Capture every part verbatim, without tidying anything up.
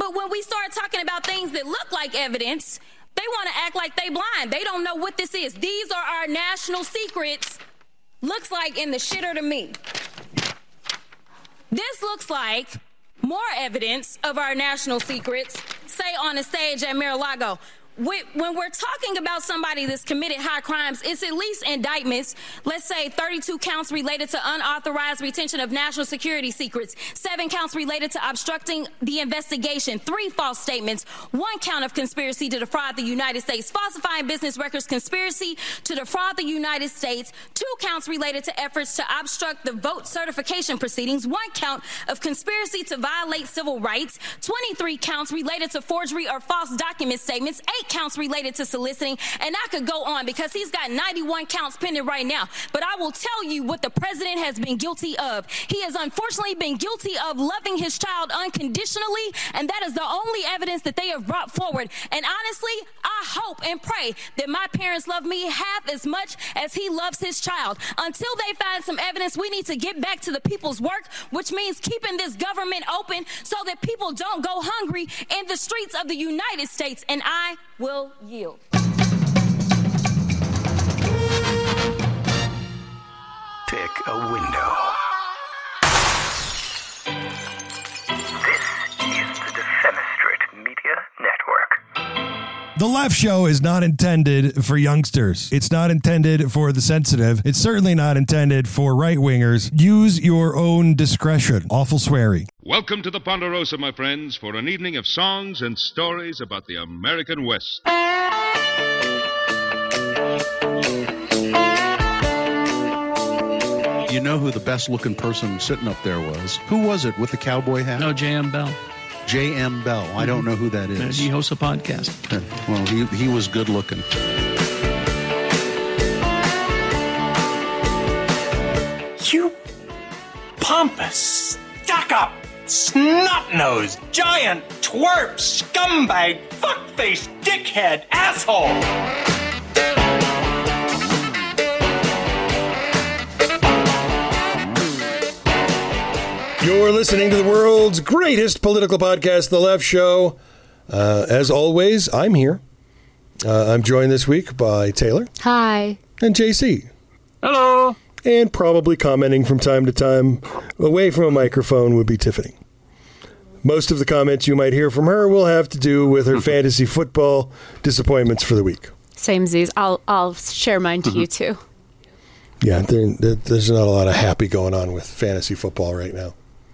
But when we start talking about things that look like evidence, they want to act like they blind. They don't know what this is. These are our national secrets. Looks like in the shitter to me. This looks like more evidence of our national secrets, say on a stage at Mar-a-Lago. When we're talking about somebody that's committed high crimes, it's at least indictments. Let's say thirty-two counts related to unauthorized retention of national security secrets, seven counts related to obstructing the investigation, three false statements, one count of conspiracy to defraud the United States, falsifying business records, conspiracy to defraud the United States, two counts related to efforts to obstruct the vote certification proceedings, one count of conspiracy to violate civil rights, twenty-three counts related to forgery or false document statements, eight counts related to soliciting, and I could go on because he's got ninety-one counts pending right now. But I will tell you what the president has been guilty of. He has unfortunately been guilty of loving his child unconditionally, and that is the only evidence that they have brought forward. And honestly, I hope and pray that my parents love me half as much as he loves his child. Until they find some evidence, we need to get back to the people's work, which means keeping this government open so that people don't go hungry in the streets of the United States. And I will yield. Pick a window. This is the Defenestrate Media Network. The Left Show is not intended for youngsters. It's not intended for the sensitive. It's certainly not intended for right-wingers. Use your own discretion. Awful sweary. Welcome to the Ponderosa, my friends, for an evening of songs and stories about the American West. You know who the best-looking person sitting up there was? Who was it with the cowboy hat? No, J M. Bell. J M. Bell. Mm-hmm. I don't know who that is. He hosts a podcast. Well, he, he was good-looking. You pompous, stuck-up, snot-nosed, giant, twerp, scumbag, fuckface, dickhead, asshole! You're listening to the world's greatest political podcast, The Left Show. Uh, as always, I'm here. Uh, I'm joined this week by Taylor. Hi. And J C. Hello. And probably commenting from time to time away from a microphone would be Tiffany. Most of the comments you might hear from her will have to do with her fantasy football disappointments for the week. Same Z's. I'll I'll share mine to Mm-hmm. you too. Yeah, there, there's not a lot of happy going on with fantasy football right now.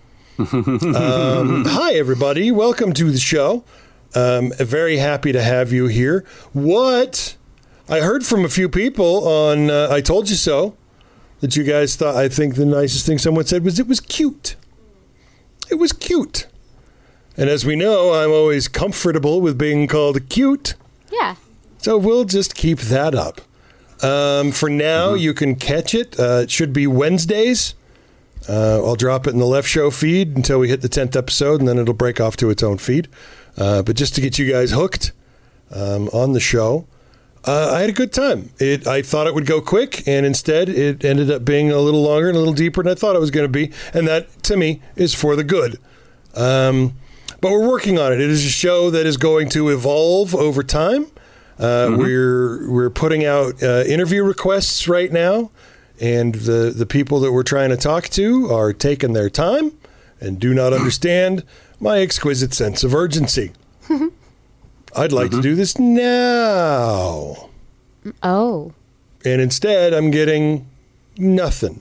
um, hi, everybody. Welcome to the show. Um, very happy to have you here. What I heard from a few people on uh, I Told You So that you guys thought, I think the nicest thing someone said was it was cute. It was cute. And as we know, I'm always comfortable with being called cute. Yeah. So we'll just keep that up. Um, for now, mm-hmm. you can catch it. Uh, it should be Wednesdays. Uh, I'll drop it in the Left Show feed until we hit the tenth episode, and then it'll break off to its own feed. Uh, but just to get you guys hooked um, on the show, uh, I had a good time. It, I thought it would go quick, and instead it ended up being a little longer and a little deeper than I thought it was going to be. And that, to me, is for the good. Um, but we're working on it. It is a show that is going to evolve over time. Uh, mm-hmm. We're we're putting out uh, interview requests right now. And the, the people that we're trying to talk to are taking their time and do not understand my exquisite sense of urgency. I'd like mm-hmm. to do this now. Oh. And instead, I'm getting nothing.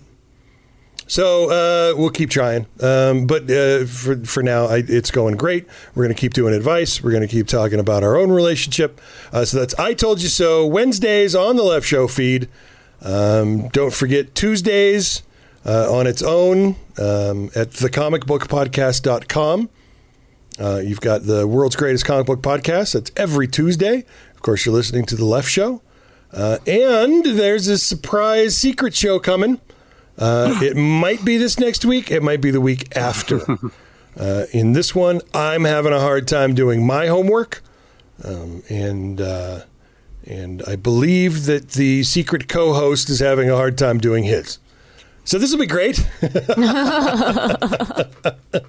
So uh, we'll keep trying. Um, but uh, for, for now, I, it's going great. We're going to keep doing advice. We're going to keep talking about our own relationship. Uh, so that's I Told You So, Wednesdays on the Left Show feed. Um, don't forget Tuesdays uh, on its own um, at the comic book podcast dot com. Uh, you've got the world's greatest comic book podcast. That's every Tuesday. Of course, you're listening to The Left Show. Uh, and there's a surprise secret show coming. Uh, it might be this next week. It might be the week after. Uh, in this one, I'm having a hard time doing my homework. Um, and... Uh, And I believe that the secret co-host is having a hard time doing his. So this will be great.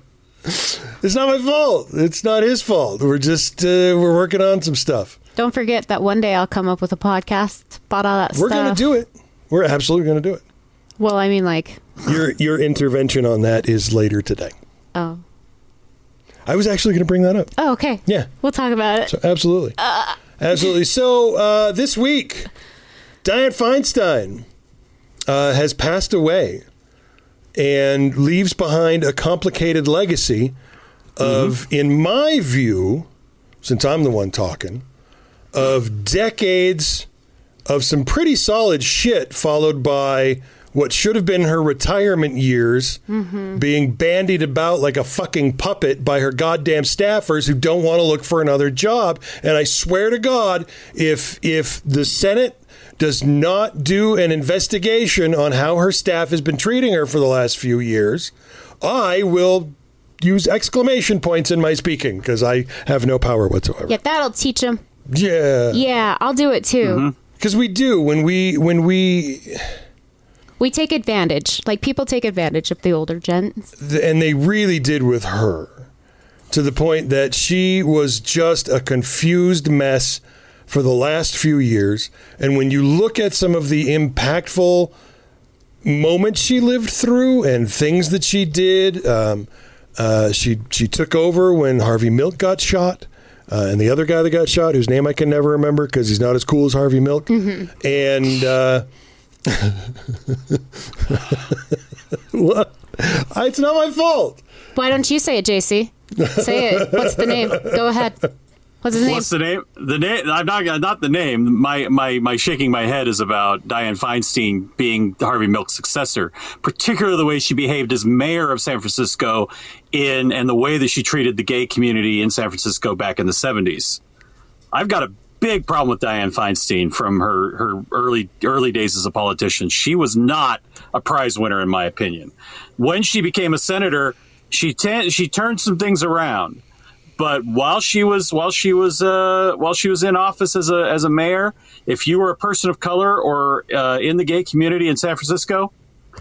It's not my fault. It's not his fault. We're just uh, we're working on some stuff. Don't forget that one day I'll come up with a podcast about all that We're stuff. going to do it. We're absolutely going to do it. Well, I mean, like... Your your intervention on that is later today. Oh. I was actually going to bring that up. Oh, okay. Yeah. We'll talk about it. So, absolutely. Uh. Absolutely. So uh, this week, Dianne Feinstein uh, has passed away and leaves behind a complicated legacy of, mm-hmm. in my view, since I'm the one talking, of decades of some pretty solid shit, followed by what should have been her retirement years, mm-hmm. being bandied about like a fucking puppet by her goddamn staffers who don't want to look for another job. And I swear to God, if if the Senate does not do an investigation on how her staff has been treating her for the last few years, I will use exclamation points in my speaking because I have no power whatsoever. Yeah, that'll teach them. Yeah. Yeah, I'll do it too. Because mm-hmm. we do when we when we. We take advantage. Like, people take advantage of the older gents. And they really did with her, to the point that she was just a confused mess for the last few years. And when you look at some of the impactful moments she lived through and things that she did, um, uh, she she took over when Harvey Milk got shot. Uh, and the other guy that got shot, whose name I can never remember because he's not as cool as Harvey Milk. Mm-hmm. And... Uh, what? It's not my fault. Why don't you say it, J C? Say it. What's the name? Go ahead. What's his name? What's the name? The name? I'm not not the name. My my my shaking my head is about Dianne Feinstein being Harvey Milk's successor, particularly the way she behaved as mayor of San Francisco, in and the way that she treated the gay community in San Francisco back in the seventies. I've got a big problem with Dianne Feinstein from her, her early early days as a politician. She was not a prize winner, in my opinion. When she became a senator, she t- she turned some things around. But while she was while she was uh, while she was in office as a as a mayor, if you were a person of color or uh, in the gay community in San Francisco,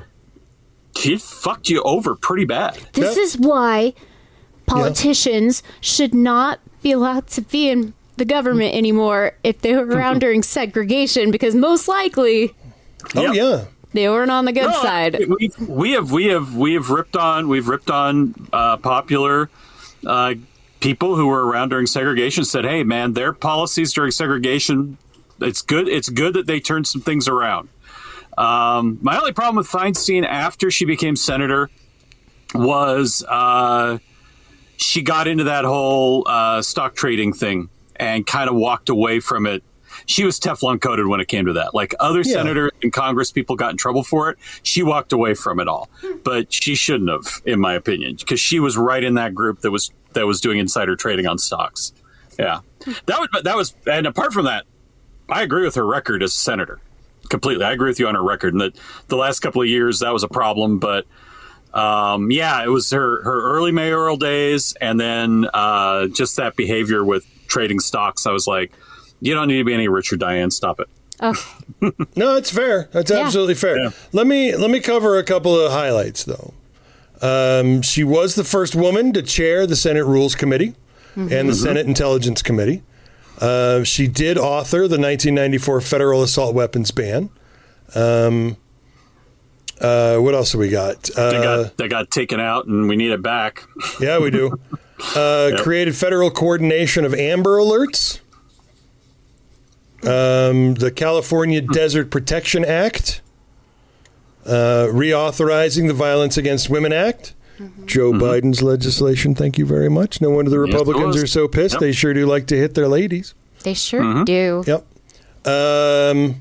she fucked you over pretty bad. This yeah. is why politicians yeah. should not be allowed to be in the government anymore if they were around during segregation, because most likely oh yep. yeah they weren't on the good no, side. We, we have we have we have ripped on we've ripped on uh, popular uh, people who were around during segregation, said, hey man, their policies during segregation, it's good it's good that they turned some things around. Um, my only problem with Feinstein after she became senator was uh, she got into that whole uh, stock trading thing and kind of walked away from it. She was Teflon coated when it came to that. Like other yeah. senators in Congress, people got in trouble for it. She walked away from it all, but she shouldn't have, in my opinion, because she was right in that group that was that was doing insider trading on stocks. Yeah, that was that was. And apart from that, I agree with her record as a senator completely. I agree with you on her record, and that the last couple of years that was a problem, but. Um, yeah, it was her, her early mayoral days, and then uh, just that behavior with trading stocks. I was like, you don't need to be any richer, Dianne. Stop it. Oh. No, it's fair. That's yeah. absolutely fair. Yeah. Let me let me cover a couple of highlights, though. Um, she was the first woman to chair the Senate Rules Committee mm-hmm. and the mm-hmm. Senate Intelligence Committee. Uh, she did author the nineteen ninety-four federal assault weapons ban. Um Uh, what else have we got? Uh, they got? They got taken out, and we need it back. Yeah, we do. Uh, yep. Created federal coordination of Amber Alerts. Um, the California Desert Protection Act. Uh, reauthorizing the Violence Against Women Act. Mm-hmm. Joe mm-hmm. Biden's legislation. Thank you very much. No wonder the Republicans yes, are so pissed. Yep. They sure do like to hit their ladies. They sure mm-hmm. do. Yep. Um...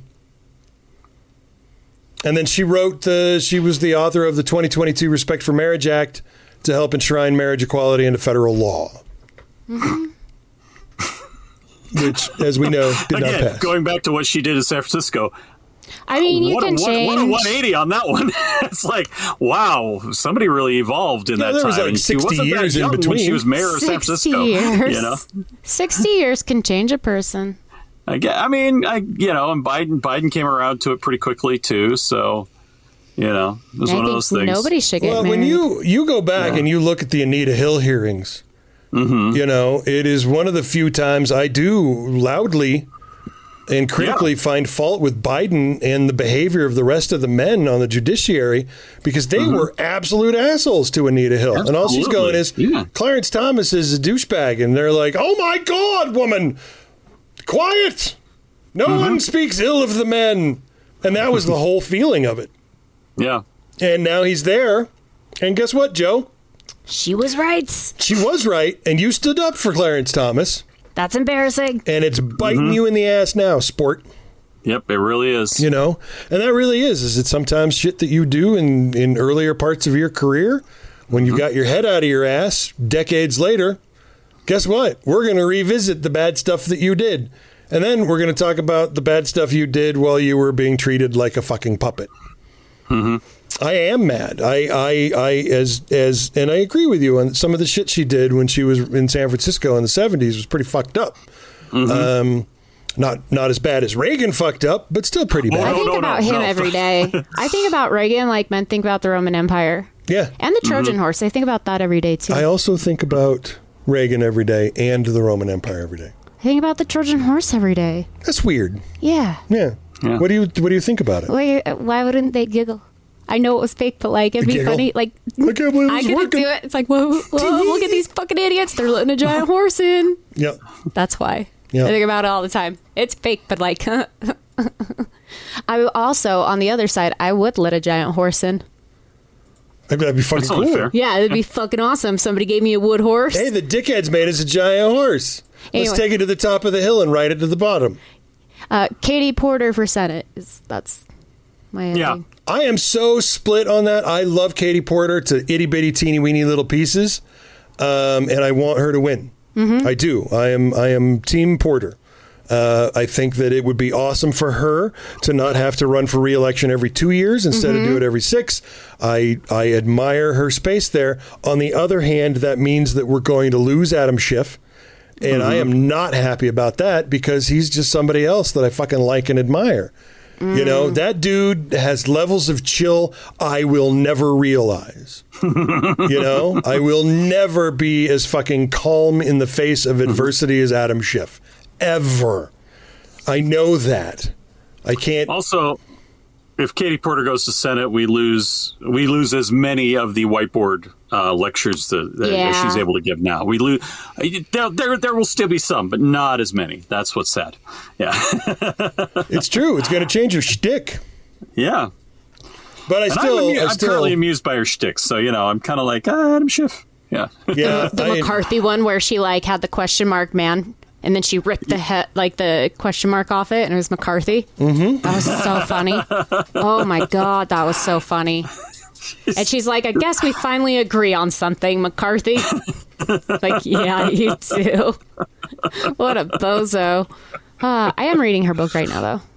And then she wrote the, she was the author of the twenty twenty-two Respect for Marriage Act to help enshrine marriage equality into federal law. Mm-hmm. Which, as we know, did Again, not pass. Going back to what she did in San Francisco. I mean, you what can a, change. What a one eighty on that one. It's like, wow, somebody really evolved in yeah, that there time. Was like sixty she years in between. When she was mayor of San Francisco. Years. You know? sixty years can change a person. I, get, I mean, I you know, and Biden Biden came around to it pretty quickly, too. So, You know, it was I one of think those things. nobody should get Well, married. when you, you go back Yeah. and you look at the Anita Hill hearings, Mm-hmm. you know, it is one of the few times I do loudly and critically Yeah. find fault with Biden and the behavior of the rest of the men on the judiciary, because they Mm-hmm. were absolute assholes to Anita Hill. And all she's going is, Yeah. Clarence Thomas is a douchebag. And they're like, oh my God, woman, quiet. No Mm-hmm. one speaks ill of the men. And that was the whole feeling of it. Yeah. And now he's there. And guess what, Joe? She was right. She was right. And you stood up for Clarence Thomas. That's embarrassing. And it's biting Mm-hmm. you in the ass now, sport. Yep, it really is. You know? And that really is. Is it sometimes shit that you do in, in earlier parts of your career when you got your head out of your ass decades later? Guess what? We're going to revisit the bad stuff that you did. And then we're going to talk about the bad stuff you did while you were being treated like a fucking puppet. Mm-hmm. I am mad. I, I, I, as, as, and I agree with you on some of the shit she did when she was in San Francisco in the seventies was pretty fucked up. Mm-hmm. Um, not, not as bad as Reagan fucked up, but still pretty Oh, bad. I think no, no, about no, him no. every day. I think about Reagan like men think about the Roman Empire Yeah. and the Trojan Mm-hmm. horse. I think about that every day too. I I, also think about Reagan every day and the Roman Empire every day. think about the Trojan horse every day. That's weird. Yeah. Yeah. Yeah. What do you, what do you think about it? Why, why wouldn't they giggle? I know it was fake, but like it'd be Giggle? funny. Like I can't believe I it's couldn't working. do it. It's like whoa, whoa, look at these fucking idiots. They're letting a giant horse in. Yeah. That's why. Yeah. I think about it all the time. It's fake, but like, I would also, on the other side, I would let a giant horse in. That'd be fucking That's only cool. fair. Yeah, it'd be fucking awesome. Somebody gave me a wood horse. Hey, the dickheads made us a giant horse. Let's Anyway. take it to the top of the hill and ride it to the bottom. Uh, Katie Porter for Senate. Is That's my Yeah. ending. I am so split on that. I love Katie Porter to itty bitty teeny weeny little pieces, um, and I want her to win. Mm-hmm. I do. I am. I am Team Porter. Uh, I think that it would be awesome for her to not have to run for re-election every two years instead Mm-hmm. of do it every six. I I admire her space there. On the other hand, that means that we're going to lose Adam Schiff. And I am not happy about that because he's just somebody else that I fucking like and admire. You know, that dude has levels of chill I will never realize. You know, I will never be as fucking calm in the face of adversity as Adam Schiff. Ever. I know that. I can't. Also, if Katie Porter goes to Senate, we lose we lose as many of the whiteboard uh, lectures that, that Yeah. she's able to give now. We lose there, there. There will still be some, but not as many. That's what's sad. Yeah, It's true. It's going to change her shtick. yeah. But I And still. I'm, amu- I I'm still. currently amused by her shtick, so you know I'm kind of like ah, Adam Schiff. Yeah, Yeah. The I- McCarthy one where she like had the question mark man, and then she ripped the he- like the question mark off it, and it was McCarthy. Mm-hmm. That was so funny. Oh my god, that was so funny. And she's like, I guess we finally agree on something, McCarthy. Like, yeah, you too. What a bozo. Uh, I am reading her book right now, though.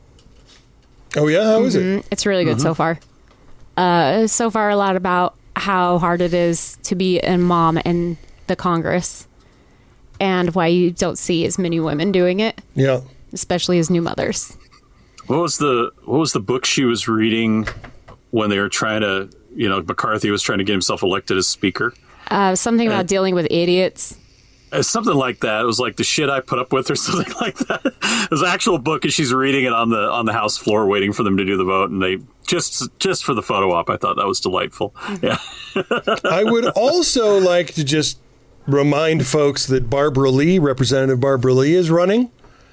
Oh, yeah? How is it? Mm, It's really good so far. Uh, so far, a lot about how hard it is to be a mom in the Congress and why you don't see as many women doing it, Yeah. especially as new mothers. what was the what was the book she was reading when they were trying to you know McCarthy was trying to get himself elected as speaker? Uh, something about dealing with idiots. It's something like that. It was like the shit I put up with, or something like that. It was an actual book, and she's reading it on the on the House floor, waiting for them to do the vote. And they just just for the photo op, I thought that was delightful. Yeah, I would also like to just remind folks that Barbara Lee, Representative Barbara Lee, is running.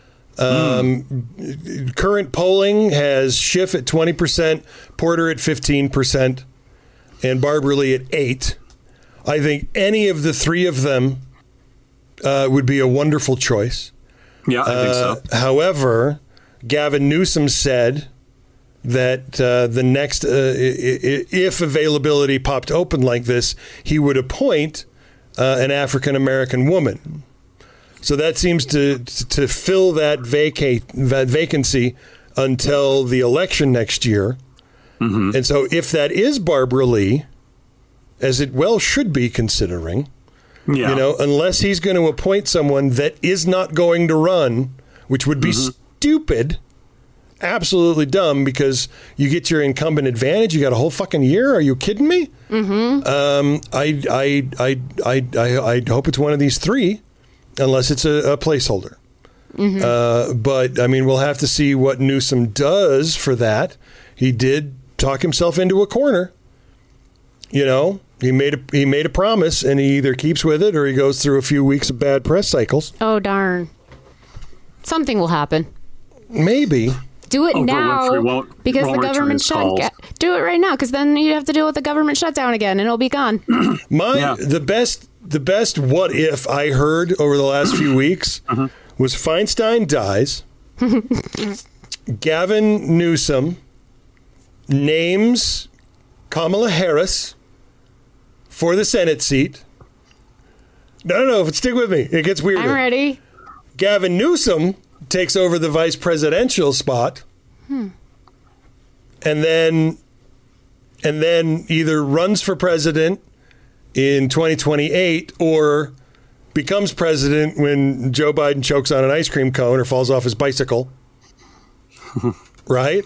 Um, mm. Current polling has Schiff at twenty percent, Porter at fifteen percent, and Barbara Lee at eight. I think any of the three of them uh, would be a wonderful choice. yeah, I think Uh, so. however, Gavin Newsom said that uh, the next, uh, i- i- if availability popped open like this, he would appoint uh, an African American woman. So that seems to to fill that vacate that vacancy until the election next year. Mm-hmm. And so, if that is Barbara Lee, as it well should be, considering. Yeah, You know, unless he's going to appoint someone that is not going to run, which would be Mm-hmm. stupid, absolutely dumb because you get your incumbent advantage. You got a whole fucking year. Are you kidding me? Mm-hmm. Um, I, I, I, I, I, I hope it's one of these three, unless it's a, a placeholder. Mm-hmm. Uh, but I mean, we'll have to see what Newsom does for that. He did talk himself into a corner. You know, he made a he made a promise, and he either keeps with it or he goes through a few weeks of bad press cycles. Oh darn! Something will happen. Maybe. Do it Oprah now Winfrey won't- because won't the return government his shut. calls. Do it right now because then you have to deal with the government shutdown again, and it'll be gone. My Yeah. the best the best what if I heard over the last few weeks Uh-huh. was Feinstein dies. Gavin Newsom names Kamala Harris for the Senate seat. No, no, no. Stick with me. It gets weirder. I'm ready. Gavin Newsom takes over the vice presidential spot, Hmm. and then and then either runs for president in twenty twenty-eight or becomes president when Joe Biden chokes on an ice cream cone or falls off his bicycle. Right?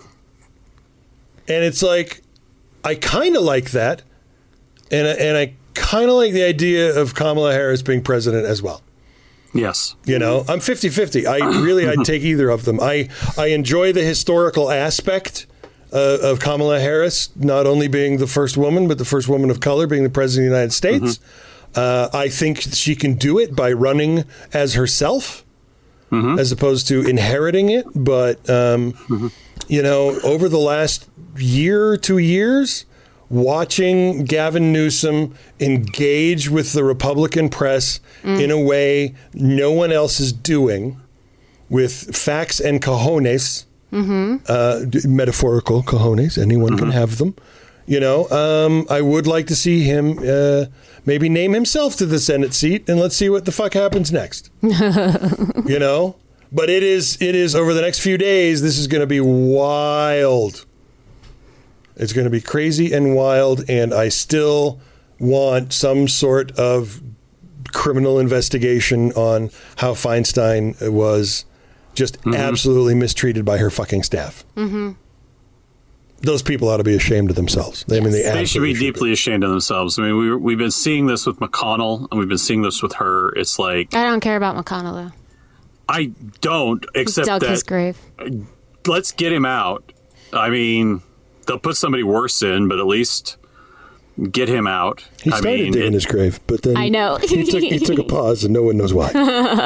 And it's like, I kind of like that. And, I- and I kind of like the idea of Kamala Harris being president as well. Yes. You know, I'm fifty-fifty. I really, I'd take either of them. I, I enjoy the historical aspect uh, of Kamala Harris, not only being the first woman, but the first woman of color being the president of the United States. Uh, I think she can do it by running as herself, as opposed to inheriting it. But, um, you know, over the last year, two years, watching Gavin Newsom engage with the Republican press in a way no one else is doing, with facts and cojones, uh, d- metaphorical cojones, anyone can have them. You know, um, I would like to see him uh, maybe name himself to the Senate seat, and let's see what the fuck happens next. You know, but it is it is over the next few days. This is going to be wild. It's going to be crazy and wild, and I still want some sort of criminal investigation on how Feinstein was just absolutely mistreated by her fucking staff. Mm-hmm. Those people ought to be ashamed of themselves. I mean, they, They should be absolutely deeply ashamed of themselves. I mean, we, we've been seeing this with McConnell, and we've been seeing this with her. It's like, I don't care about McConnell though. I don't, He except dug that his grave. let's get him out. I mean, they'll put somebody worse in, but at least get him out. He I started mean, digging it- his grave, but then I know. he, took, he took a pause, and no one knows why.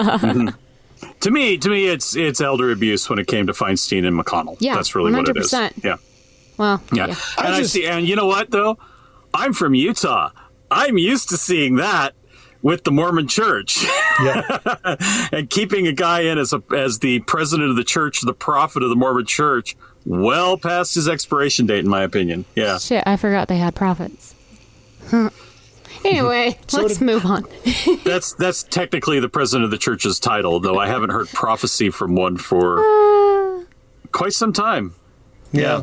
to me, to me, it's it's elder abuse when it came to Feinstein and McConnell. Yeah, that's really one hundred what it is. percent. Yeah, Well, yeah. yeah. And I I, just- see, and you know what though? I'm from Utah. I'm used to seeing that with the Mormon Church. Yeah. And keeping a guy in as a, as the president of the church, the prophet of the Mormon Church, well past his expiration date, in my opinion. Yeah. Shit, I forgot they had prophets. Huh. Anyway, So let's did- move on. That's that's technically the president of the church's title, though I haven't heard prophecy from one for Uh, quite some time. Yeah.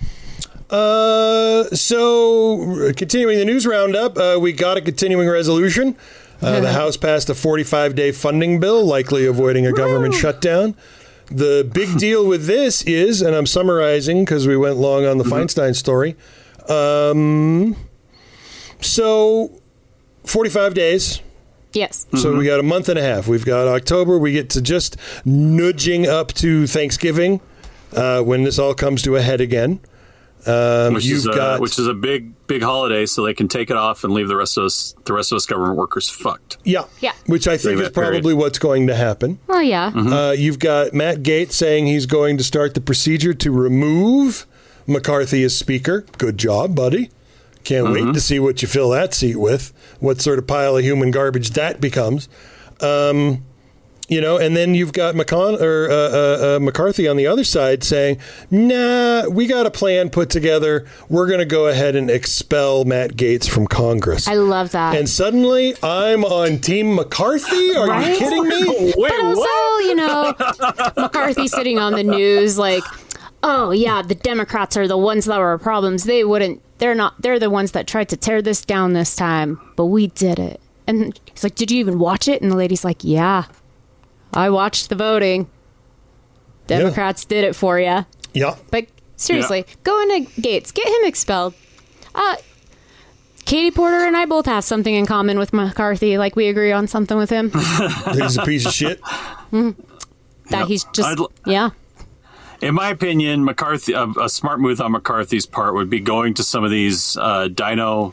Uh, so, continuing the news roundup, uh, we got a continuing resolution. Uh, the House passed a forty-five day funding bill, likely avoiding a government shutdown. The big deal with this is, and I'm summarizing because we went long on the Feinstein story. Um, so, forty-five days. Yes. So we got a month and a half. We've got October. We get to just nudging up to Thanksgiving uh, when this all comes to a head again. Um, Which you've is a, got which is a big big holiday, so they can take it off and leave the rest of us the rest of us government workers fucked. yeah, Yeah. which I think During is that period. probably what's going to happen. Oh, yeah. Uh, you've got Matt Gaetz saying he's going to start the procedure to remove McCarthy as Speaker. Good job, buddy. Can't wait to see what you fill that seat with. What sort of pile of human garbage that becomes. Um, you know, and then you've got McCon- or, uh, uh, uh, McCarthy on the other side saying, nah, we got a plan put together. We're going to go ahead and expel Matt Gaetz from Congress. I love that. And suddenly I'm on Team McCarthy? Are Right? you kidding me? Wait, But also, you know, McCarthy sitting on the news like, oh, yeah, the Democrats are the ones that were problems. They wouldn't, they're not, they're the ones that tried to tear this down this time, but we did it. And he's like, did you even watch it? And the lady's like, yeah, I watched the voting. Democrats did it for you. Yeah. But seriously, Yeah. go into Gates. Get him expelled. Uh, Katie Porter and I both have something in common with McCarthy. Like, we agree on something with him. He's a piece of shit. Mm-hmm. That Yep. he's just, I'd- yeah. In my opinion, McCarthy, a, a smart move on McCarthy's part would be going to some of these uh, Dino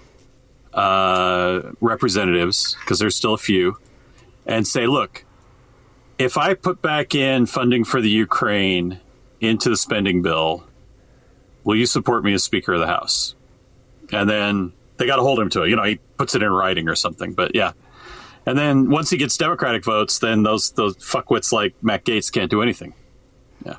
uh, representatives, because there's still a few, and say, look, if I put back in funding for the Ukraine into the spending bill, will you support me as Speaker of the House? And then they got to hold him to it. You know, he puts it in writing or something, but yeah. And then once he gets Democratic votes, then those those fuckwits like Matt Gaetz can't do anything. Yeah.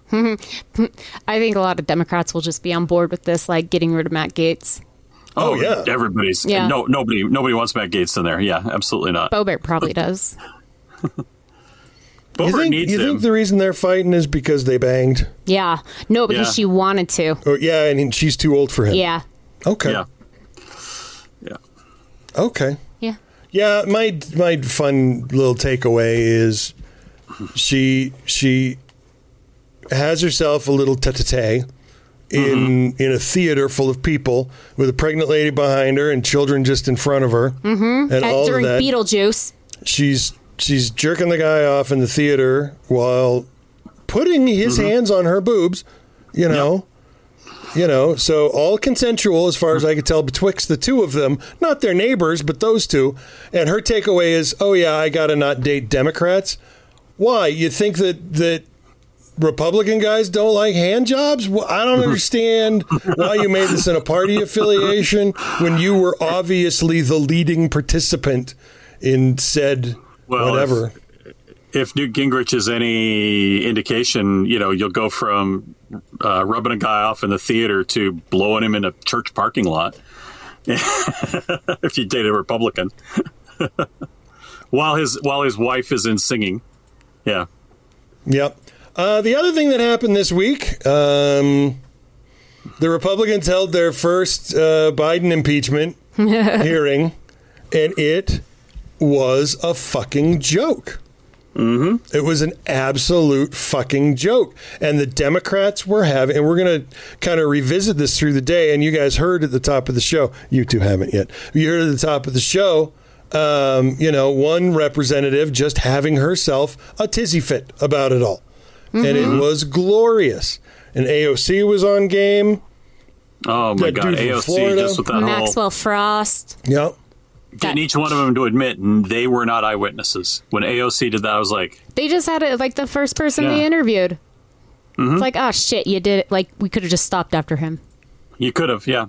I think a lot of Democrats will just be on board with this, like getting rid of Matt Gaetz. Oh, Oh, yeah. Everybody's Yeah. no nobody nobody wants Matt Gaetz in there. Yeah, absolutely not. Boebert probably does. You Boebert think, needs you him. think the reason they're fighting is because they banged? Yeah. No, because Yeah. she wanted to. Or yeah, and she's too old for him. Yeah. Okay. Yeah. Yeah. Okay. Yeah. Yeah, my my fun little takeaway is she she has herself a little tete-a-tete in Mm-hmm. in a theater full of people with a pregnant lady behind her and children just in front of her. Mm-hmm. And At- all during of that. Beetlejuice. She's she's jerking the guy off in the theater while putting his Mm-hmm. hands on her boobs, you know. You know, so all consensual as far as I could tell betwixt the two of them, not their neighbors, but those two. And her takeaway is, oh yeah, I got to not date Democrats. Why? You think that that Republican guys don't like hand jobs? Well, I don't understand why you made this in a party affiliation when you were obviously the leading participant in said Well, whatever. If Newt Gingrich is any indication, you know, you'll go from uh, rubbing a guy off in the theater to blowing him in a church parking lot. If you date a Republican, while his while his wife is in singing, yeah. Yep. Uh, the other thing that happened this week, um, the Republicans held their first uh, Biden impeachment hearing, and it was a fucking joke. Mm-hmm. It was an absolute fucking joke. And the Democrats were having, and we're going to kind of revisit this through the day, and you guys heard at the top of the show, you two haven't yet, you heard at the top of the show, um, you know, one representative just having herself a tizzy fit about it all. Mm-hmm. And it was glorious. And A O C was on game. Oh my That God, dude from A O C Florida. just with that Maxwell whole Frost. Yep. getting each one of them to admit they were not eyewitnesses. When A O C did that, I was like, They just had it like the first person Yeah. they interviewed. Mm-hmm. It's like, oh shit, you did it. Like, we could have just stopped after him. you could have, yeah.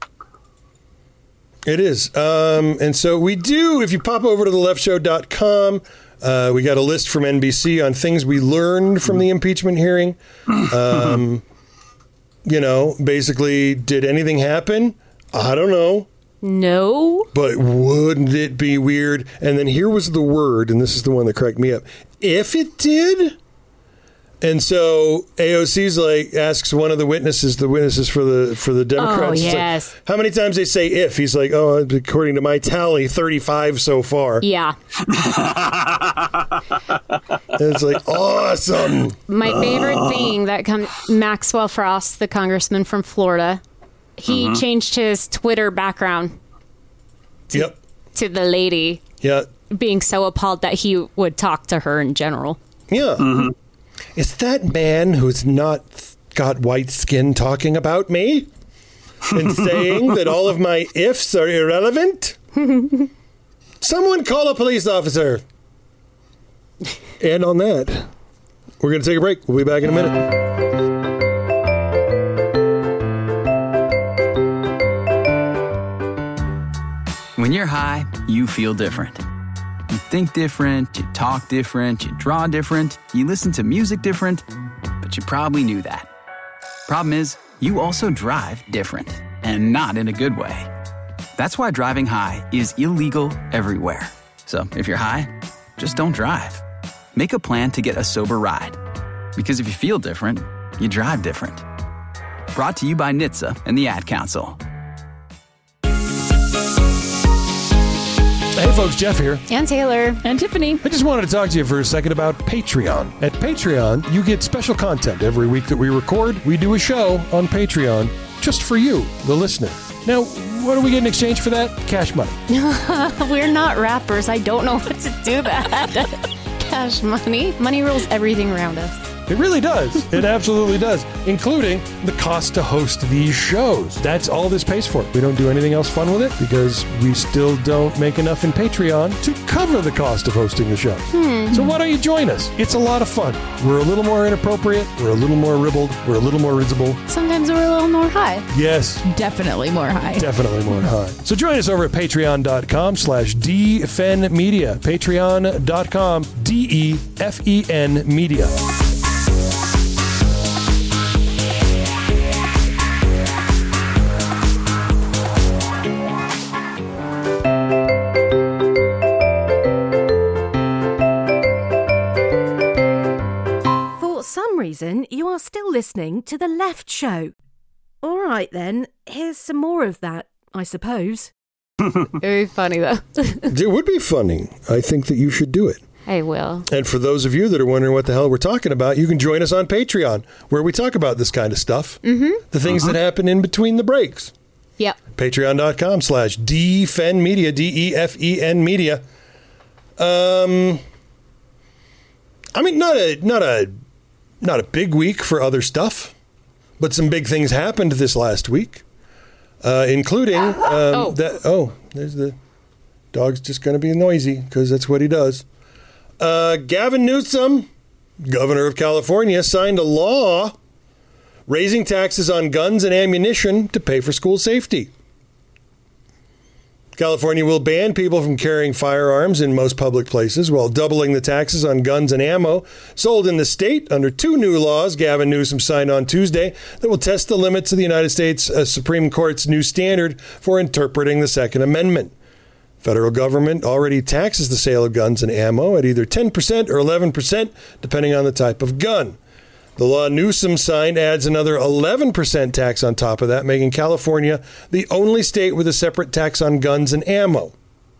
It is. Um, and so we do, if you pop over to the left show dot com, uh, we got a list from N B C on things we learned from the impeachment hearing. Um, you know, basically, did anything happen? I don't know. No. But wouldn't it be weird? And then here was the word, and this is the one that cracked me up. If it did? And so A O C's like asks one of the witnesses, the witnesses for the for the Democrats, Oh, it's like, yes. how many times they say if? He's like, oh, according to my tally, thirty-five so far. Yeah. And it's like, awesome. My favorite thing that comes, Maxwell Frost, the congressman from Florida, he Mm-hmm. changed his Twitter background Yep. to the lady, Yeah. being so appalled that he would talk to her in general. Yeah. Mm-hmm. Is that man who's not got white skin talking about me and saying that all of my ifs are irrelevant? Someone call a police officer. And on that, we're going to take a break. We'll be back in a minute. When you're high, you feel different. You think different, you talk different, you draw different, you listen to music different, but you probably knew that. Problem is, you also drive different, and not in a good way. That's why driving high is illegal everywhere. So if you're high, just don't drive. Make a plan to get a sober ride. Because if you feel different, you drive different. Brought to you by N H T S A and the Ad Council. Hey folks, Jeff here. And Taylor. And Tiffany. I just wanted to talk to you for a second about Patreon. At Patreon, you get special content every week that we record. We do a show on Patreon just for you, the listener. Now, what do we get in exchange for that? Cash money. We're not rappers. I don't know what to do that. Cash money. Money rules everything around us. It really does. It absolutely does, including the cost to host these shows. That's all this pays for. We don't do anything else fun with it because we still don't make enough in Patreon to cover the cost of hosting the show. Hmm. So why don't you join us? It's a lot of fun. We're a little more inappropriate. We're a little more ribald. We're a little more risible. Sometimes we're a little more high. Yes. Definitely more high. Definitely more high. So join us over at patreon.com slash dfenmedia. Patreon.com D E F E N media. Reason you are still listening to The Left Show. All right then, here's some more of that, I suppose. Very funny though. It would be funny. I think that you should do it. I will. And for those of you that are wondering what the hell we're talking about, you can join us on Patreon, where we talk about this kind of stuff. Mm-hmm. The things uh-huh. that happen in between the breaks. Yep. Patreon.com slash DFenMedia, D E F E N media. Um, I mean, not a, not a, Not a big week for other stuff, but some big things happened this last week, uh, including um, oh. that. Oh, there's the dog's just going to be noisy because that's what he does. Uh, Gavin Newsom, governor of California, signed a law raising taxes on guns and ammunition to pay for school safety. California will ban people from carrying firearms in most public places while doubling the taxes on guns and ammo sold in the state under two new laws Gavin Newsom signed on Tuesday that will test the limits of the United States uh, Supreme Court's new standard for interpreting the Second Amendment. Federal government already taxes the sale of guns and ammo at either ten percent or eleven percent, depending on the type of gun. The law Newsom signed adds another eleven percent tax on top of that, making California the only state with a separate tax on guns and ammo.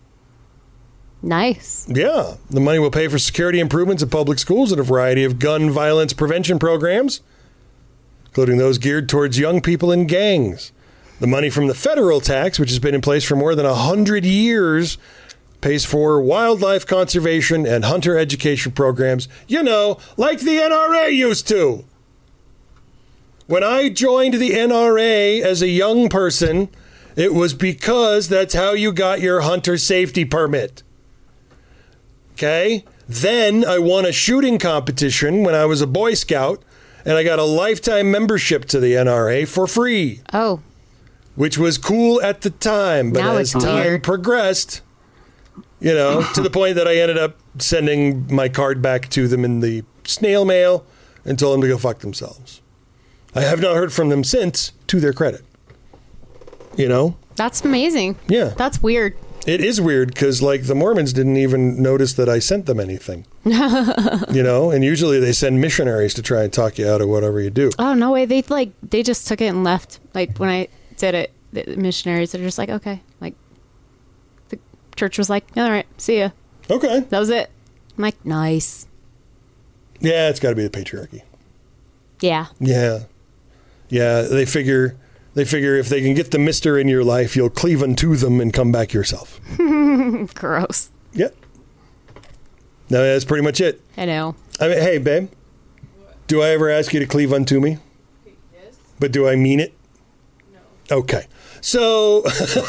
Nice. Yeah. The money will pay for security improvements in public schools and a variety of gun violence prevention programs, including those geared towards young people in gangs. The money from the federal tax, which has been in place for more than one hundred years, pays for wildlife conservation and hunter education programs, you know, like the N R A used to. When I joined the N R A as a young person, it was because that's how you got your hunter safety permit. Okay? Then I won a shooting competition when I was a Boy Scout, and I got a lifetime membership to the N R A for free. Oh. Which was cool at the time, but now as it's time weird. progressed, you know, to the point that I ended up sending my card back to them in the snail mail and told them to go fuck themselves. I have not heard from them since, to their credit. You know? That's amazing. Yeah. That's weird. It is weird because, like, the Mormons didn't even notice that I sent them anything. You know? And usually they send missionaries to try and talk you out of whatever you do. Oh, no way. They, like, they just took it and left. Like, when I did it, the missionaries are just like, okay. Like, the church was like, all right, see ya. Okay. That was it. I'm like, nice. Yeah, it's got to be the patriarchy. Yeah. Yeah. Yeah, they figure they figure if they can get the mister in your life, you'll cleave unto them and come back yourself. Gross. Yep. No, that's pretty much it. I know. I mean, hey, babe. Do I ever ask you to cleave unto me? Yes. But do I mean it? No. Okay. So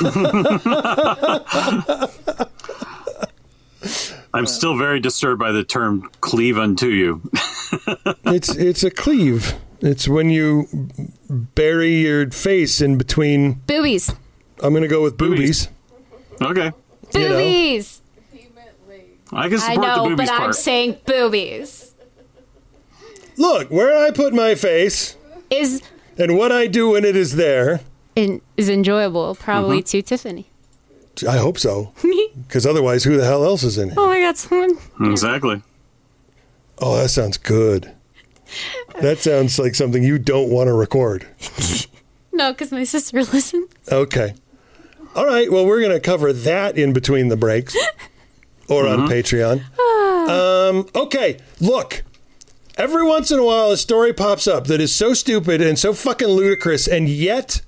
I'm still very disturbed by the term cleave unto you. it's it's a cleave. It's when you bury your face in between boobies. I'm going to go with boobies. boobies. Okay. Boobies. You know. I can support I know, the boobies but part. I'm saying boobies. Look, where I put my face is and what I do when it is there in, is enjoyable, probably Mm-hmm. to Tiffany. I hope so. Because otherwise, who the hell else is in here? Oh my God, someone. Exactly. Oh, that sounds good. That sounds like something you don't want to record. No, because my sister listens. Okay. All right, well, we're going to cover that in between the breaks or mm-hmm. on Patreon. um, okay, look. Every once in a while, a story pops up that is so stupid and so fucking ludicrous, and yet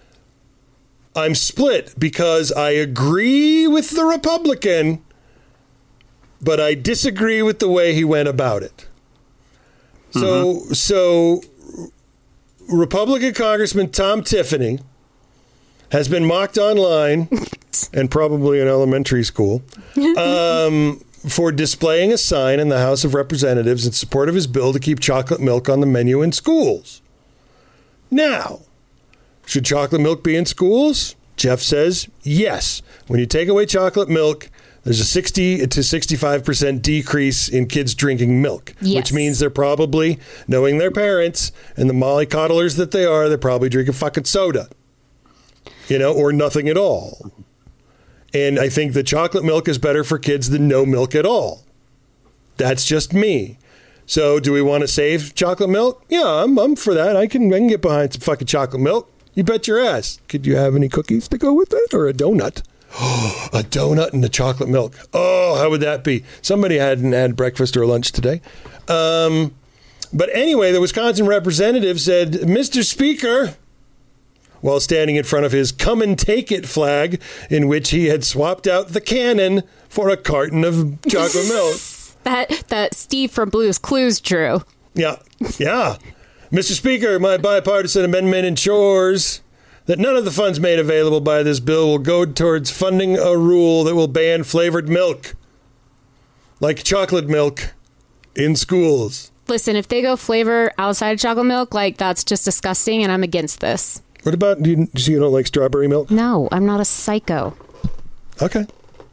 I'm split because I agree with the Republican, but I disagree with the way he went about it. So, mm-hmm. so Republican Congressman Tom Tiffany has been mocked online and probably in elementary school um, for displaying a sign in the House of Representatives in support of his bill to keep chocolate milk on the menu in schools. Now, should chocolate milk be in schools? Jeff says yes. When you take away chocolate milk, there's a sixty to sixty-five percent decrease in kids drinking milk, yes. which means they're probably, knowing their parents and the mollycoddlers that they are, they're probably drinking fucking soda, you know, or nothing at all. And I think that chocolate milk is better for kids than no milk at all. That's just me. So do we want to save chocolate milk? Yeah, I'm, I'm for that. I can, I can get behind some fucking chocolate milk. You bet your ass. Could you have any cookies to go with it or a donut? A donut and the chocolate milk. Oh, how would that be? Somebody hadn't had breakfast or lunch today. Um, but anyway, the Wisconsin representative said, Mister Speaker, while standing in front of his come and take it flag, in which he had swapped out the cannon for a carton of chocolate milk. That, that Steve from Blue's Clues drew. Yeah, yeah. Mister Speaker, my bipartisan amendment ensures that none of the funds made available by this bill will go towards funding a rule that will ban flavored milk, like chocolate milk, in schools. Listen, if they go flavor outside of chocolate milk, like, that's just disgusting, and I'm against this. What about, do you, so you don't like strawberry milk? No, I'm not a psycho. Okay.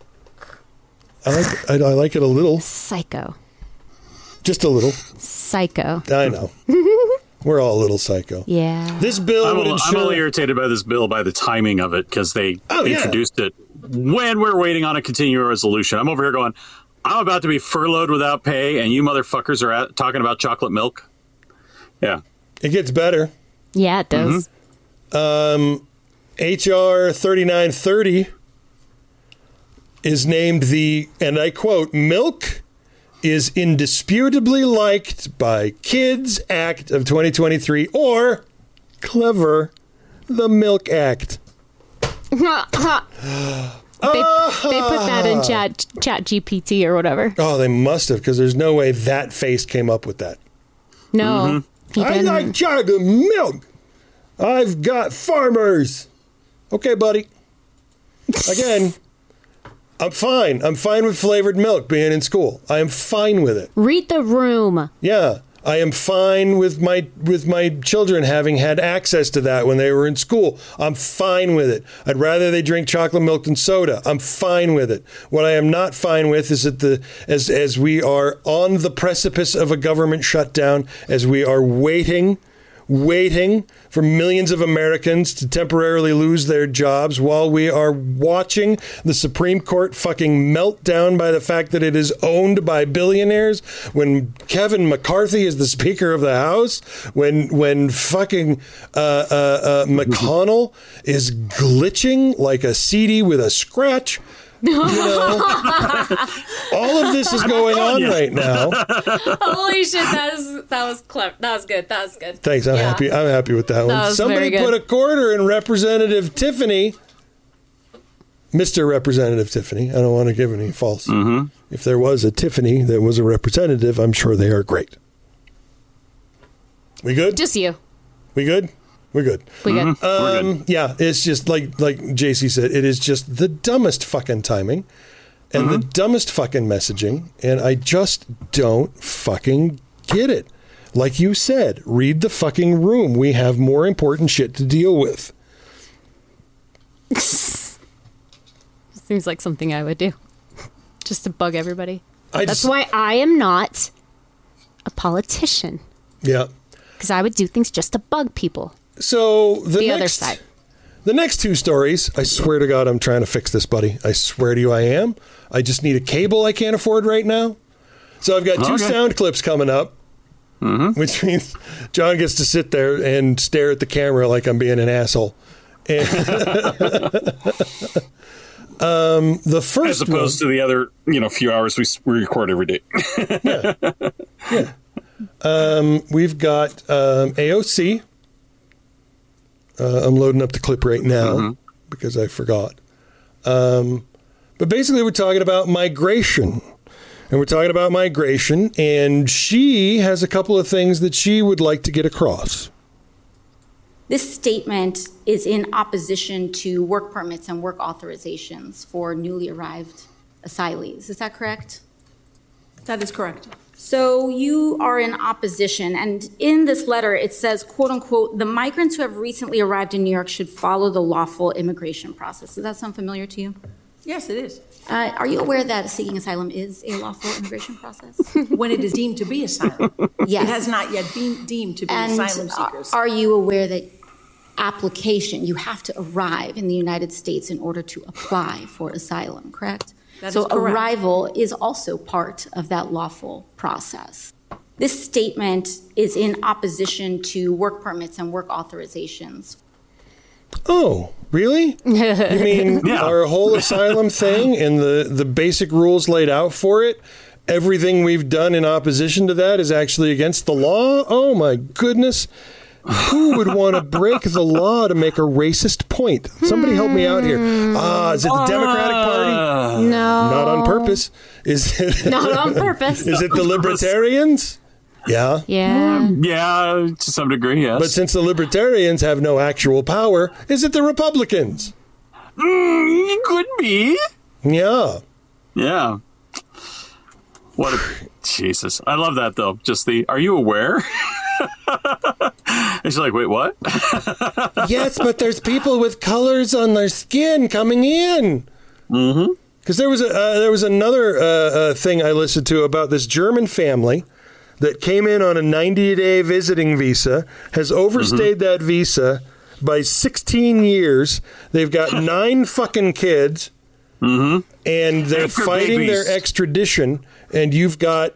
I like, I, I like it a little. Psycho. Just a little. Psycho. I know. We're all a little psycho. Yeah. This bill I'm, would a, ensure... I'm only irritated by this bill by the timing of it because they oh, introduced yeah. it when we're waiting on a continuing resolution. I'm over here going, I'm about to be furloughed without pay, and you motherfuckers are at, talking about chocolate milk. Yeah. It gets better. Yeah, it does. Mm-hmm. Um, H R thirty-nine thirty is named the, and I quote, Milk is indisputably liked by Kids Act of twenty twenty-three, or clever, the Milk Act. they, they put that in chat, chat G P T or whatever. Oh, they must have, because there's no way that face came up with that. No. Mm-hmm. I like chocolate milk. I've got farmers. Okay, buddy. Again, I'm fine. I'm fine with flavored milk being in school. I am fine with it. Read the room. Yeah. I am fine with my with my children having had access to that when they were in school. I'm fine with it. I'd rather they drink chocolate milk than soda. I'm fine with it. What I am not fine with is that the as as we are on the precipice of a government shutdown, as we are waiting waiting for millions of Americans to temporarily lose their jobs while we are watching the Supreme Court fucking melt down by the fact that it is owned by billionaires, when Kevin McCarthy is the Speaker of the House, when when fucking uh, uh, uh, McConnell is glitching like a C D with a scratch. You know, all of this is going on right now. Holy shit, that was that was clever. That was good. That was good. Thanks. I'm yeah. happy. I'm happy with that, that one. Somebody put a quarter in Representative Tiffany. Mister Representative Tiffany. I don't want to give any false. Mm-hmm. If there was a Tiffany that was a representative, I'm sure they are great. We good? Just you. We good? We're good. We good. Mm-hmm. Um, We're good. Yeah, it's just like like J C said, it is just the dumbest fucking timing and mm-hmm. the dumbest fucking messaging, and I just don't fucking get it. Like you said, read the fucking room. We have more important shit to deal with. Seems like something I would do. Just to bug everybody. I That's just, why I am not a politician. Yeah. Because I would do things just to bug people. So the, the next, other side. The next two stories, I swear to God, I'm trying to fix this, buddy. I swear to you I am. I just need a cable I can't afford right now. So I've got two okay. sound clips coming up, mm-hmm. which means John gets to sit there and stare at the camera like I'm being an asshole. um, the first as opposed one, to the other, you know, few hours we, we record every day. yeah, yeah. Um, we've got um, A O C. Uh, I'm loading up the clip right now mm-hmm. because I forgot. Um, but basically, we're talking about migration. And we're talking about migration, and she has a couple of things that she would like to get across. This statement is in opposition to work permits and work authorizations for newly arrived asylees. Is that correct? That is correct. So you are in opposition, and in this letter it says, quote unquote, the migrants who have recently arrived in New York should follow the lawful immigration process. Does that sound familiar to you? Yes, it is. Uh, are you aware that seeking asylum is a lawful immigration process? When it is deemed to be asylum. Yes. It has not yet been deemed to be and asylum seekers. Are you aware that application, you have to arrive in the United States in order to apply for asylum, correct? That so is correct. Arrival is also part of that lawful process. This statement is in opposition to work permits and work authorizations. Oh, really? You mean yeah. our whole asylum thing and the, the basic rules laid out for it, everything we've done in opposition to that is actually against the law? Oh, my goodness. Who would want to break the law to make a racist point? Somebody help me out here. Ah, is it the Democratic Party? No. Not on purpose. Is it Not on purpose. Is it the Libertarians? Yeah. Yeah. Yeah, to some degree, yes. But since the Libertarians have no actual power, is it the Republicans? Mm, it could be. Yeah. Yeah. What a... Jesus. I love that, though. Just the, are you aware? And she's like, wait, what? Yes, but there's people with colors on their skin coming in. Mm-hmm. Because there was a uh, there was another uh, uh, thing I listened to about this German family that came in on a ninety-day visiting visa, has overstayed mm-hmm. that visa by sixteen years. They've got nine fucking kids, mm-hmm. and they're After fighting babies. their extradition. And you've got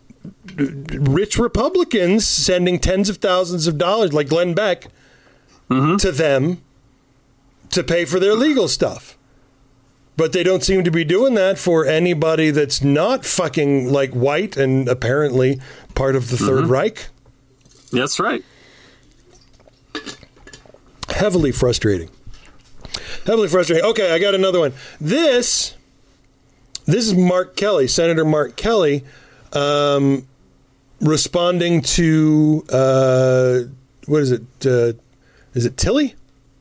rich Republicans sending tens of thousands of dollars, like Glenn Beck, mm-hmm. to them to pay for their legal stuff. But they don't seem to be doing that for anybody that's not fucking like white and apparently part of the Third mm-hmm. Reich. That's right. Heavily frustrating. Heavily frustrating. Okay, I got another one. This, this is Mark Kelly, Senator Mark Kelly, um, responding to, uh, what is it? Uh, is it Tilley?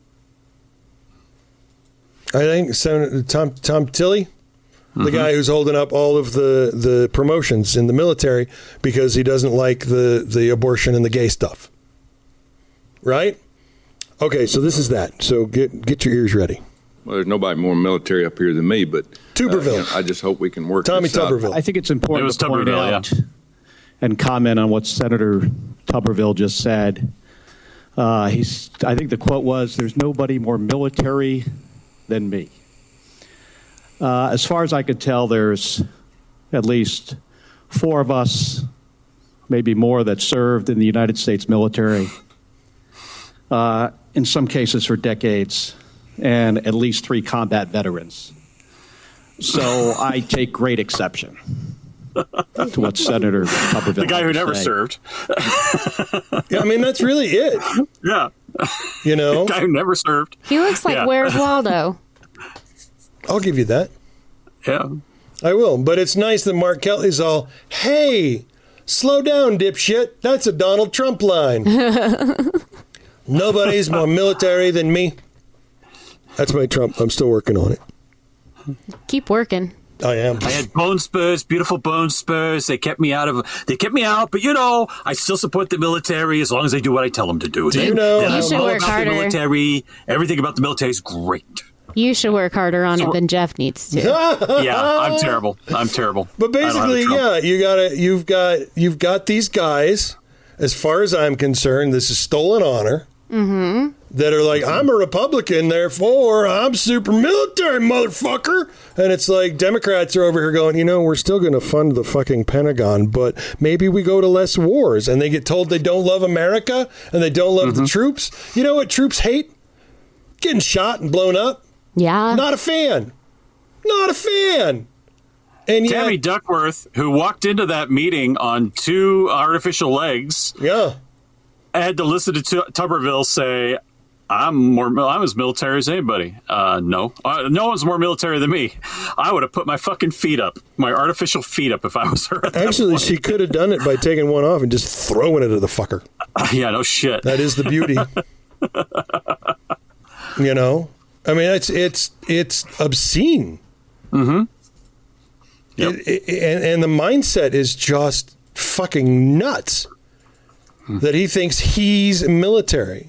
I think Senator Tom Tom Tilley, the mm-hmm. guy who's holding up all of the, the promotions in the military because he doesn't like the, the abortion and the gay stuff. Right? Okay, so this is that. So get get your ears ready. Well, there's nobody more military up here than me, but Tuberville. Uh, you know, I just hope we can work Tommy this out. Tuberville. I think it's important it to point out yeah. and comment on what Senator Tuberville just said. Uh, he's. I think the quote was, "There's nobody more military than me." Uh, as far as I could tell, there's at least four of us, maybe more, that served in the United States military, uh, in some cases for decades, and at least three combat veterans. So I take great exception to what Senator Tuberville The guy who never say. served. Yeah, I mean, that's really it. Yeah. You know? The guy who never served. He looks like Yeah. Where's Waldo? I'll give you that. Yeah. I will. But it's nice that Mark Kelly's all, hey, slow down, dipshit. That's a Donald Trump line. Nobody's more military than me. That's my Trump. I'm still working on it. Keep working. I am. I had bone spurs, beautiful bone spurs. They kept me out of. They kept me out, but you know, I still support the military as long as they do what I tell them to do. Do They- you know? they- You I'm should all work about harder. The military, everything about the military is great. You should work harder on it than Jeff needs to. Yeah, I'm terrible. I'm terrible. But basically, yeah, you gotta, you've got, you've got these guys. As far as I'm concerned, this is stolen honor. Mm-hmm. That are like, I'm a Republican, therefore I'm super military, motherfucker. And it's like Democrats are over here going, you know, we're still going to fund the fucking Pentagon, but maybe we go to less wars. And they get told they don't love America and they don't love mm-hmm. the troops. You know what troops hate? getting shot and blown up. Yeah. Not a fan. Not a fan. And yet, Tammy Duckworth, who walked into that meeting on two artificial legs, yeah, had to listen to T- Tuberville say, I'm more. I'm as military as anybody. Uh, no, uh, no one's more military than me. I would have put my fucking feet up, my artificial feet up, if I was her. Actually, she could have done it by taking one off and just throwing it at the fucker. Uh, yeah, no shit. That is the beauty. You know, I mean, it's it's it's obscene. Mm-hmm. Yep. It, it, and, and the mindset is just fucking nuts. Hmm. That he thinks he's military.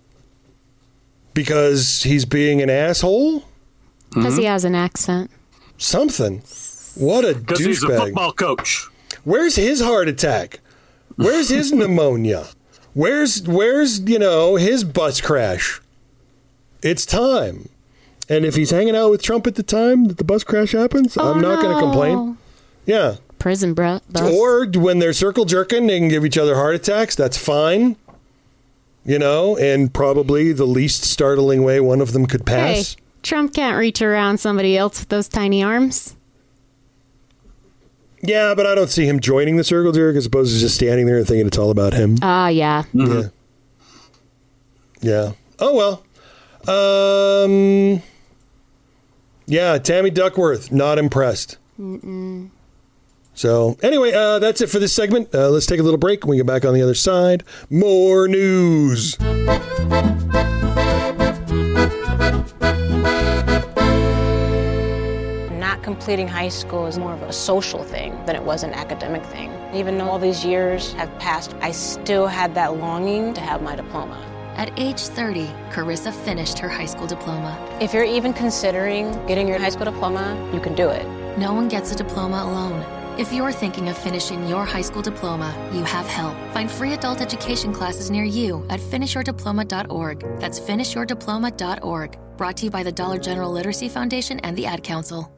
Because he's being an asshole? Because mm-hmm. he has an accent. Something. What a douchebag. Because he's a football coach. Where's his heart attack? Where's his pneumonia? Where's, where's, you know, his bus crash? It's time. And if he's hanging out with Trump at the time that the bus crash happens, oh, I'm not no. going to complain. Yeah. Prison bus. Or when they're circle jerking, they can give each other heart attacks. That's fine. You know, and probably the least startling way one of them could pass. Hey, Trump can't reach around somebody else with those tiny arms. Yeah, but I don't see him joining the circle jerk as opposed to just standing there and thinking it's all about him. Ah, uh, yeah. Mm-hmm. Yeah. Yeah. Oh, well. Um. Yeah, Tammy Duckworth, not impressed. Mm-mm. So, anyway, uh, that's it for this segment. Uh, let's take a little break. When we get back on the other side, more news. Not completing high school is more of a social thing than it was an academic thing. Even though all these years have passed, I still had that longing to have my diploma. At age thirty, Carissa finished her high school diploma. If you're even considering getting your high school diploma, you can do it. No one gets a diploma alone. If you're thinking of finishing your high school diploma, you have help. Find free adult education classes near you at finish your diploma dot org. That's finish your diploma dot org. Brought to you by the Dollar General Literacy Foundation and the Ad Council.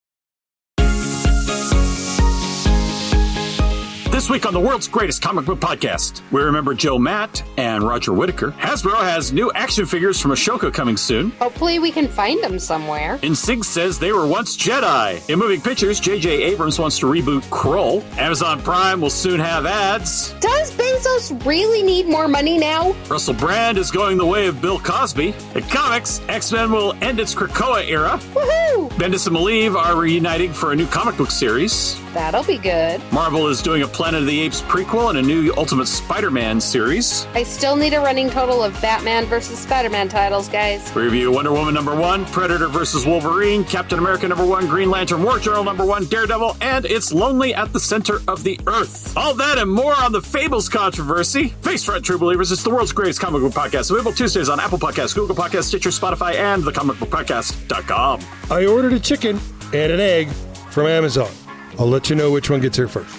This week on the world's greatest comic book podcast, we remember Joe Matt and Roger Whittaker. Hasbro has new action figures from Ashoka coming soon. Hopefully we can find them somewhere. InSync says they were once Jedi. In moving pictures, J J Abrams wants to reboot Krull. Amazon Prime will soon have ads. Does Bezos really need more money now? Russell Brand is going the way of Bill Cosby. In comics, X-Men will end its Krakoa era. Woohoo! Bendis and Malieve are reuniting for a new comic book series. That'll be good. Marvel is doing a Planet of the Apes prequel and a new Ultimate Spider-Man series. I still need a running total of Batman versus Spider-Man titles, guys. We review Wonder Woman number one, Predator versus Wolverine, Captain America number one, Green Lantern War Journal number one, Daredevil, and It's Lonely at the Center of the Earth. All that and more on the Fables controversy. Face front, true believers. It's the world's greatest comic book podcast. Available Tuesdays on Apple Podcasts, Google Podcasts, Stitcher, Spotify, and the comic book podcast dot com. I ordered a chicken and an egg from Amazon. I'll let you know which one gets here first.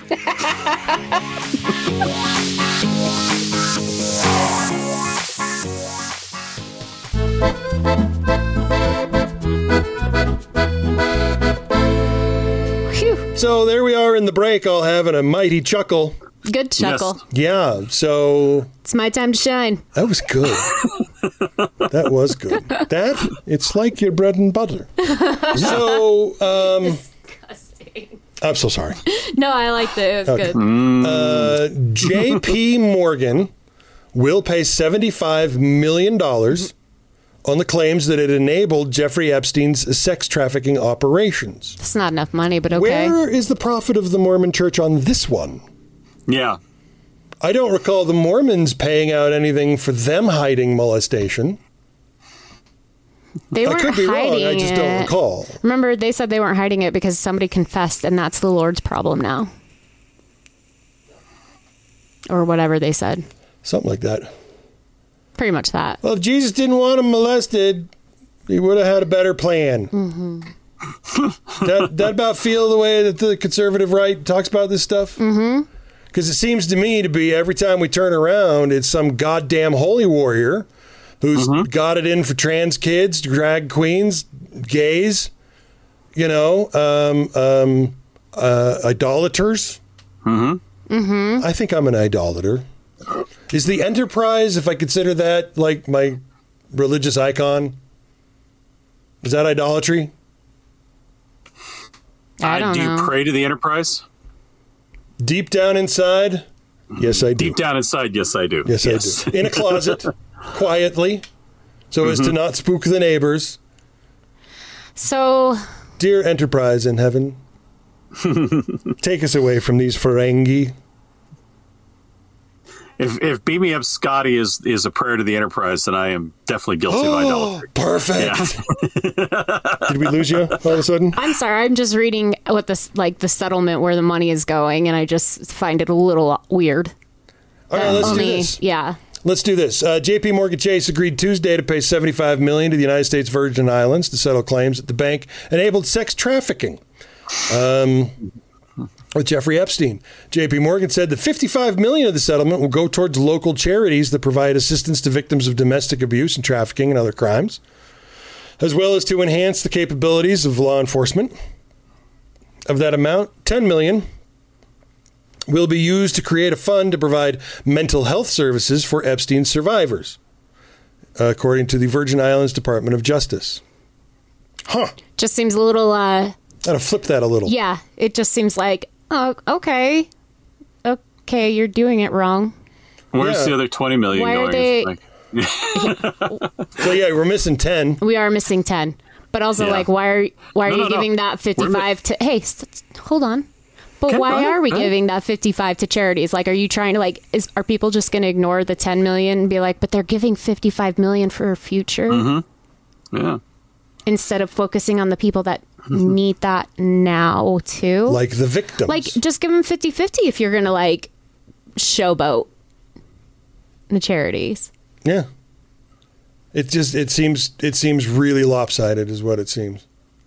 Whew. So there we are in the break, all having a mighty chuckle. Good chuckle. Yes. Yeah, so... It's my time to shine. That was good. That was good. That, it's like your bread and butter. So, um... Disgusting. I'm so sorry. No, I liked it. It was okay. good. Uh, J P Morgan will pay seventy-five million dollars on the claims that it enabled Jeffrey Epstein's sex trafficking operations. It's not enough money, but okay. Where is the profit of the Mormon Church on this one? Yeah. I don't recall the Mormons paying out anything for them hiding molestation. They weren't I could be hiding wrong. I just it. don't recall. Remember, they said they weren't hiding it because somebody confessed, and that's the Lord's problem now. Or whatever they said. Something like that. Pretty much that. Well, if Jesus didn't want them molested, he would have had a better plan. Mm-hmm. that that about feel the way that the conservative right talks about this stuff? Mm-hmm. Because it seems to me to be every time we turn around, it's some goddamn holy warrior who's mm-hmm. got it in for trans kids, drag queens, gays, you know, um, um, uh, idolaters. Mm-hmm. Mm-hmm. I think I'm an idolater. Is the Enterprise, if I consider that like my religious icon? Is that idolatry? I don't do you know. pray to the Enterprise? Deep down inside, yes, I do. Deep down inside, yes, I do. Yes, yes. I do. In a closet, quietly, so as to Mm-hmm. not spook the neighbors. So, Dear Enterprise in heaven, take us away from these Ferengi. If if Beam Me Up Scotty is is a prayer to the Enterprise, then I am definitely guilty of idolatry. Perfect. Yeah. Did we lose you all of a sudden? I'm sorry. I'm just reading what this like the settlement where the money is going, and I just find it a little weird. All right, let's do Only- this. Yeah. Let's do this. Uh, J P Morgan Chase agreed Tuesday to pay seventy-five million dollars to the United States Virgin Islands to settle claims that the bank enabled sex trafficking um, with Jeffrey Epstein. J P Morgan said that fifty-five million dollars of the settlement will go towards local charities that provide assistance to victims of domestic abuse and trafficking and other crimes, as well as to enhance the capabilities of law enforcement. Of that amount, ten million dollars will be used to create a fund to provide mental health services for Epstein survivors, according to the Virgin Islands Department of Justice. Huh. Just seems a little, uh, Gotta flip that a little. yeah, it just seems like, oh, okay. Okay, you're doing it wrong. Where's Yeah. the other twenty million Why are going? they- Like- So yeah, we're missing ten. We are missing ten. But also, Yeah. like, why are why are No, you no, no. giving that fifty-five to... Hey, s- s- hold on. But Okay, why go ahead, are we go ahead. giving that fifty-five to charities? Like, are you trying to, like... Is Are people just going to ignore the ten million and be like, but they're giving fifty-five million for a future? Mm-hmm. Yeah. Instead of focusing on the people that need that now, too? Like the victims. Like, just give them fifty-fifty if you're going to, like, showboat the charities. Yeah. It just it seems it seems really lopsided is what it seems.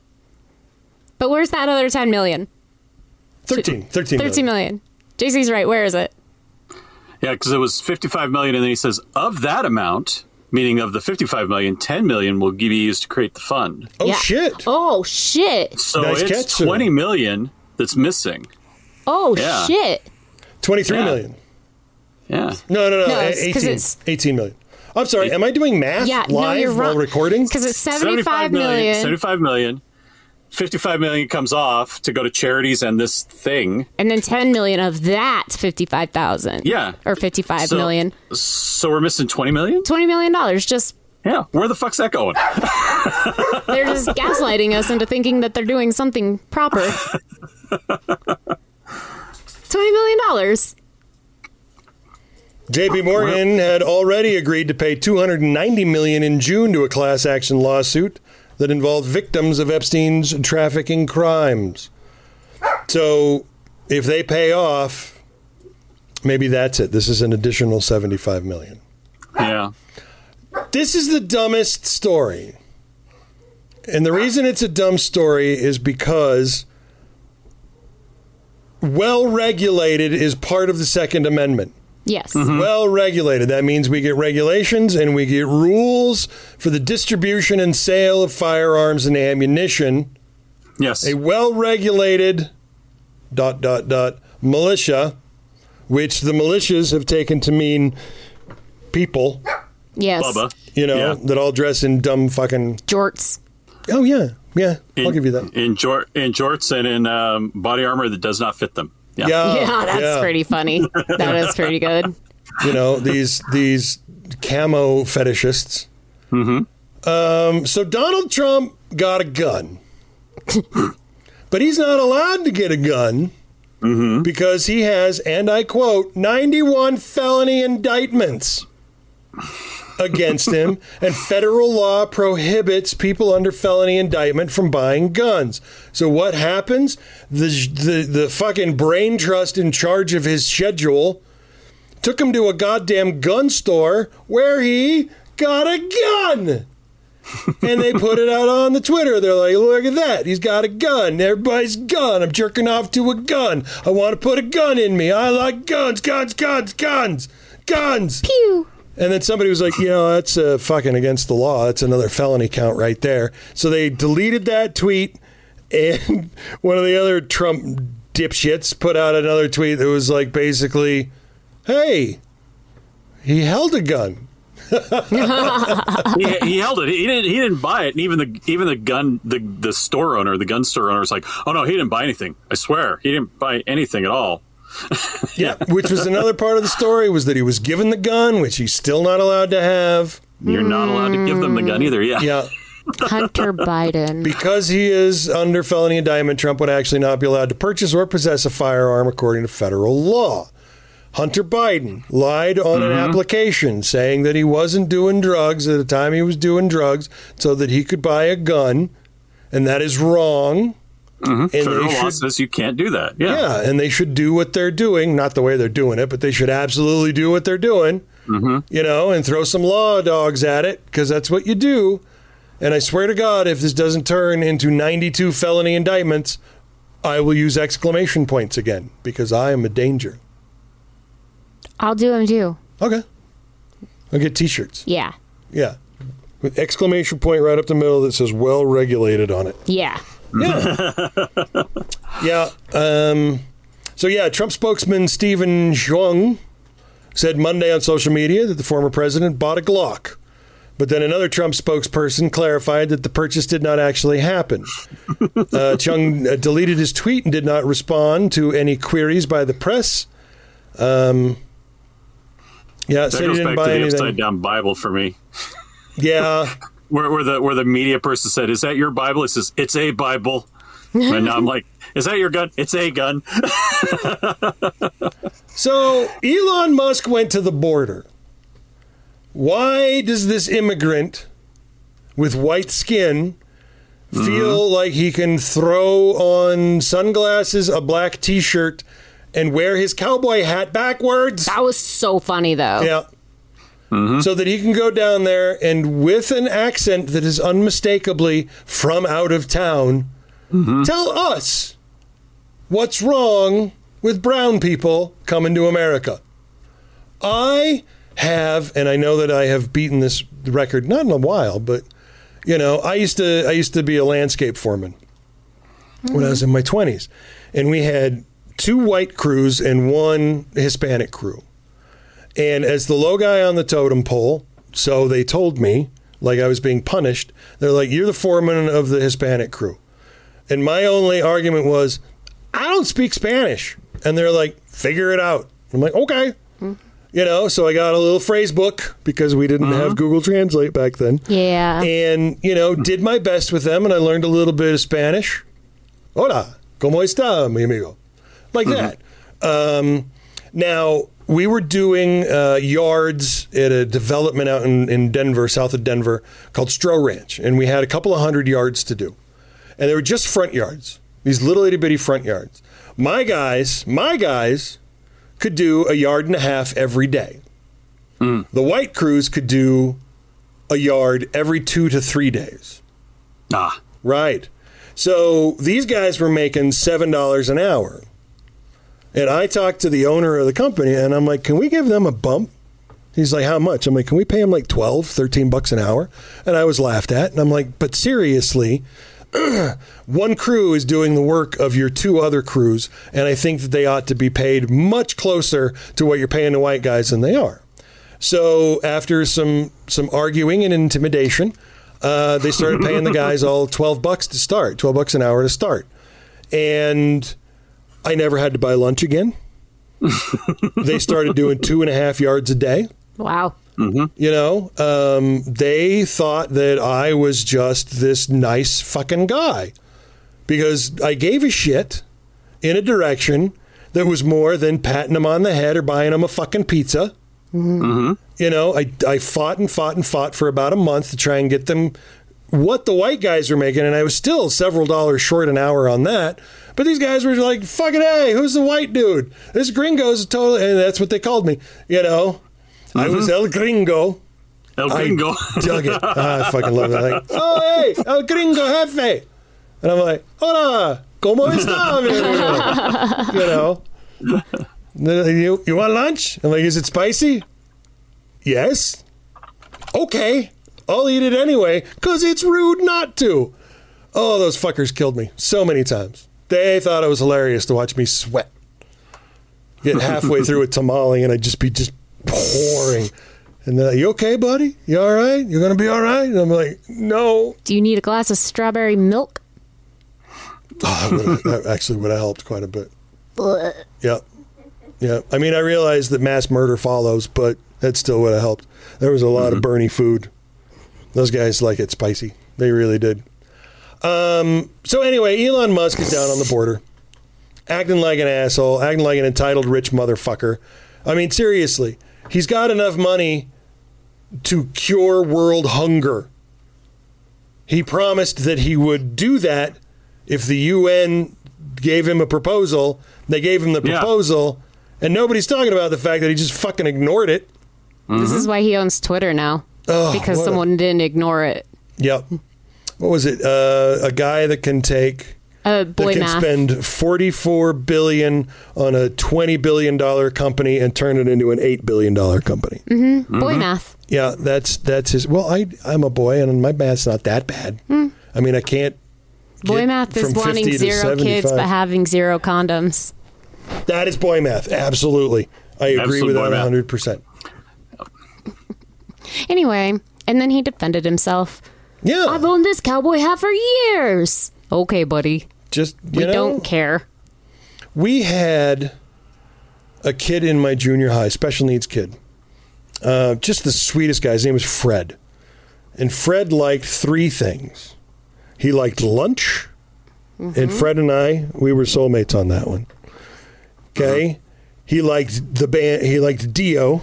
But where's that other ten million? thirteen. thirteen. thirteen million. J C's right. Where is it? Yeah, because it was fifty-five million, and then he says of that amount, meaning of the fifty-five million, ten million will be used to create the fund. Oh Yeah. shit. Oh, shit. So Nice it's catch, sir. twenty million that's missing. Oh, Yeah. shit. twenty-three Yeah. million. Yeah. No, no, no. No, a- it's 'cause eighteen. it's- eighteen million. I'm sorry. Am I doing math Yeah, no, live you're while wrong. recording? Because it's seventy-five million. million. seventy-five million. fifty-five million comes off to go to charities and this thing. And then ten million of that fifty-five thousand. Yeah. Or fifty-five So- million. So we're missing twenty million? twenty million dollars. Just, Yeah. Where the fuck's that going? they're just gaslighting us into thinking that they're doing something proper. twenty million dollars. J P Morgan had already agreed to pay two hundred ninety million dollars in June to a class action lawsuit that involved victims of Epstein's trafficking crimes. So if they pay off, maybe that's it. This is an additional seventy-five million dollars. Yeah. This is the dumbest story. And the reason it's a dumb story is because well regulated is part of the Second Amendment. Yes. Well regulated. That means we get regulations and we get rules for the distribution and sale of firearms and ammunition. Yes. A well regulated dot dot dot militia, which the militias have taken to mean people, Yes. Bubba. you know, Yeah. that all dress in dumb fucking. Jorts. Oh, yeah. Yeah. In, I'll give you that. In, jor- in jorts and in um, body armor that does not fit them. Yeah. Yeah. Yeah, that's yeah. pretty funny. That is pretty good. You know, these these camo fetishists. Mm-hmm. Um, so Donald Trump got a gun, but he's not allowed to get a gun Mm-hmm. because he has, and I quote, ninety-one felony indictments against him, and federal law prohibits people under felony indictment from buying guns. So what happens? The the the fucking brain trust in charge of his schedule took him to a goddamn gun store where he got a gun. And they put it out on the Twitter. They're like, look at that. He's got a gun. Everybody's gun. I'm jerking off to a gun. I want to put a gun in me. I like guns, guns, guns, guns, guns. Pew. And then somebody was like, you know, that's uh, fucking against the law. That's another felony count right there. So they deleted that tweet. And one of the other Trump dipshits put out another tweet that was like basically, hey, he held a gun. he, he held it. He didn't. He didn't buy it. And even the even the gun the the store owner, the gun store owner, was like, "Oh no, he didn't buy anything. I swear, he didn't buy anything at all." Yeah, which was another part of the story, was that he was given the gun, which he's still not allowed to have. You're not allowed to give them the gun either. Yeah. Yeah. Hunter Biden. Because he is under felony indictment, Trump would actually not be allowed to purchase or possess a firearm according to federal law. Hunter Biden lied on mm-hmm. an application saying that he wasn't doing drugs at the time he was doing drugs so that he could buy a gun, and that is wrong. Mm-hmm. And federal they law should, says you can't do that. Yeah. yeah, and they should do what they're doing, not the way they're doing it, but they should absolutely do what they're doing, mm-hmm. you know, and throw some law dogs at it, because that's what you do. And I swear to God, if this doesn't turn into ninety-two felony indictments, I will use exclamation points again, because I am a danger. I'll do them too. Okay. I'll get T-shirts. Yeah. Yeah. With exclamation point right up the middle that says well regulated on it. Yeah. Yeah. yeah. Um, so, yeah, Trump spokesman Stephen Zhang said Monday on social media that the former president bought a Glock. But then another Trump spokesperson clarified that the purchase did not actually happen. Uh, Chung uh, deleted his tweet and did not respond to any queries by the press. Um, yeah, that said goes he didn't back buy to the anything. upside down Bible for me. Yeah, where, where the where the media person said, "Is that your Bible?" It says, "It's a Bible." And now I'm like, "Is that your gun?" It's a gun. So Elon Musk went to the border. Why does this immigrant with white skin feel mm-hmm. like he can throw on sunglasses, a black T-shirt, and wear his cowboy hat backwards? That was so funny, though. Yeah. Mm-hmm. So that he can go down there and with an accent that is unmistakably from out of town, mm-hmm. tell us what's wrong with brown people coming to America. I have, and I know that I have beaten this record not in a while, but you know, I used to I used to be a landscape foreman mm-hmm. when I was in my twenties, and we had two white crews and one Hispanic crew. And as the low guy on the totem pole, so they told me, like I was being punished, they're like, "You're the foreman of the Hispanic crew." And my only argument was, "I don't speak Spanish." And they're like, "Figure it out." I'm like, "Okay." Mm-hmm. You know, so I got a little phrase book because we didn't uh-huh. have Google Translate back then. Yeah. And, you know, did my best with them, and I learned a little bit of Spanish. Hola, ¿cómo está, mi amigo? Like mm-hmm. that. Um, now, we were doing uh, yards at a development out in, in Denver, south of Denver, called Stroh Ranch. And we had a couple of hundred yards to do. And they were just front yards, these little itty-bitty front yards. My guys, my guys... could do a yard and a half every day. Mm. The white crews could do a yard every two to three days. Ah. Right. So these guys were making seven dollars an hour. And I talked to the owner of the company, and I'm like, "Can we give them a bump?" He's like, "How much?" I'm like, "Can we pay them like twelve, thirteen bucks an hour?" And I was laughed at. And I'm like, "But seriously, one crew is doing the work of your two other crews, and I think that they ought to be paid much closer to what you're paying the white guys than they are." So after some some arguing and intimidation, uh, they started paying the guys all twelve bucks to start, twelve bucks an hour to start. And I never had to buy lunch again. They started doing two and a half yards a day. Wow. Mm-hmm. You know, um, they thought that I was just this nice fucking guy because I gave a shit in a direction that was more than patting them on the head or buying them a fucking pizza. Mm-hmm. You know, I, I fought and fought and fought for about a month to try and get them what the white guys were making, and I was still several dollars short an hour on that. But these guys were like, "Fucking hey, who's the white dude? This gringo's totally," and that's what they called me, you know. Mm-hmm. I was El Gringo. El Gringo. I dug it. Ah, I fucking love that. Like, "Oh, hey, El Gringo Jefe." And I'm like, "Hola, ¿cómo está, mi amigo?" You know? You, you want lunch? I'm like, "Is it spicy?" "Yes." "Okay, I'll eat it anyway, because it's rude not to." Oh, those fuckers killed me so many times. They thought it was hilarious to watch me sweat. Get halfway through a tamale and I'd just be just pouring. And they're like, you okay, buddy? You all right? You're going to be all right? And I'm like, no. Do you need a glass of strawberry milk? Oh, that, would've, that actually would have helped quite a bit. Yeah. Yeah. I mean, I realized that mass murder follows, but that still would have helped. There was a lot mm-hmm. of Bernie food. Those guys like it spicy. They really did. Um, so anyway, Elon Musk is down on the border, acting like an asshole, acting like an entitled rich motherfucker. I mean, seriously, he's got enough money to cure world hunger. He promised that he would do that if the U N gave him a proposal. They gave him the proposal, yeah. and nobody's talking about the fact that he just fucking ignored it. Mm-hmm. This is why he owns Twitter now, oh, because someone a... didn't ignore it. Yep. What was it? Uh, a guy that can take... Uh, boy that can math. spend forty-four billion dollars on a twenty billion dollars company and turn it into an eight billion dollars company. Mm-hmm. Mm-hmm. Boy math. Yeah, that's that's his... Well, I, I'm a boy, and my math's not that bad. Mm. I mean, I can't... Boy math is wanting zero kids but having zero condoms. That is boy math. Absolutely. I agree Absolute with that one hundred percent. Anyway, and then he defended himself. Yeah. I've owned this cowboy hat for years. Okay, buddy. Just, you We know, don't care. We had a kid in my junior high, special needs kid. Uh, just the sweetest guy. His name was Fred. And Fred liked three things. He liked lunch. Mm-hmm. And Fred and I, we were soulmates on that one. Okay? Uh-huh. He liked the band. He liked Dio.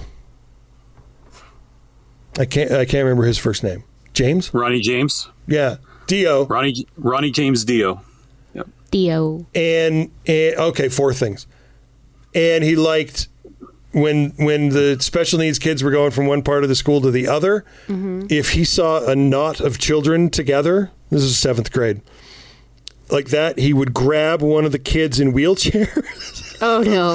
I can't. I can't remember his first name. James. Ronnie James. Yeah, Dio. Ronnie Ronnie James Dio. Yep. Dio. And, and okay, four things. And he liked when when the special needs kids were going from one part of the school to the other. Mm-hmm. If he saw a knot of children together, this is seventh grade, like that, he would grab one of the kids in wheelchairs. Oh no.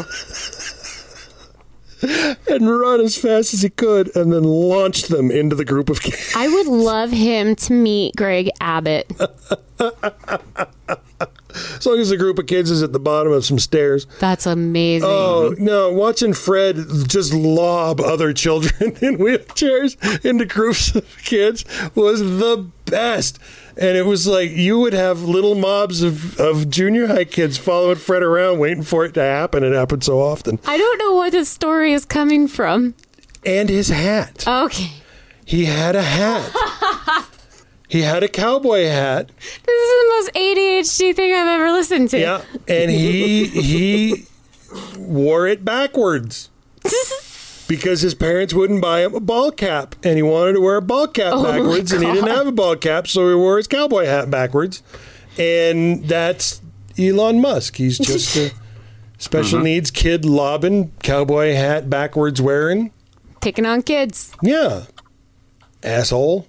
And run as fast as he could and then launch them into the group of kids. I would love him to meet Greg Abbott. As long as the group of kids is at the bottom of some stairs. That's amazing. Oh, no. Watching Fred just lob other children in wheelchairs into groups of kids was the best. And it was like you would have little mobs of, of junior high kids following Fred around waiting for it to happen. It happened so often. I don't know where this story is coming from. And his hat. Okay. He had a hat. He had a cowboy hat. This is the most A D H D thing I've ever listened to. Yeah. And he he wore it backwards. Because his parents wouldn't buy him a ball cap, and he wanted to wear a ball cap oh backwards, and he didn't have a ball cap, so he wore his cowboy hat backwards. And that's Elon Musk. He's just a special uh-huh. needs kid lobbing, cowboy hat backwards wearing. Picking on kids. Yeah. Asshole.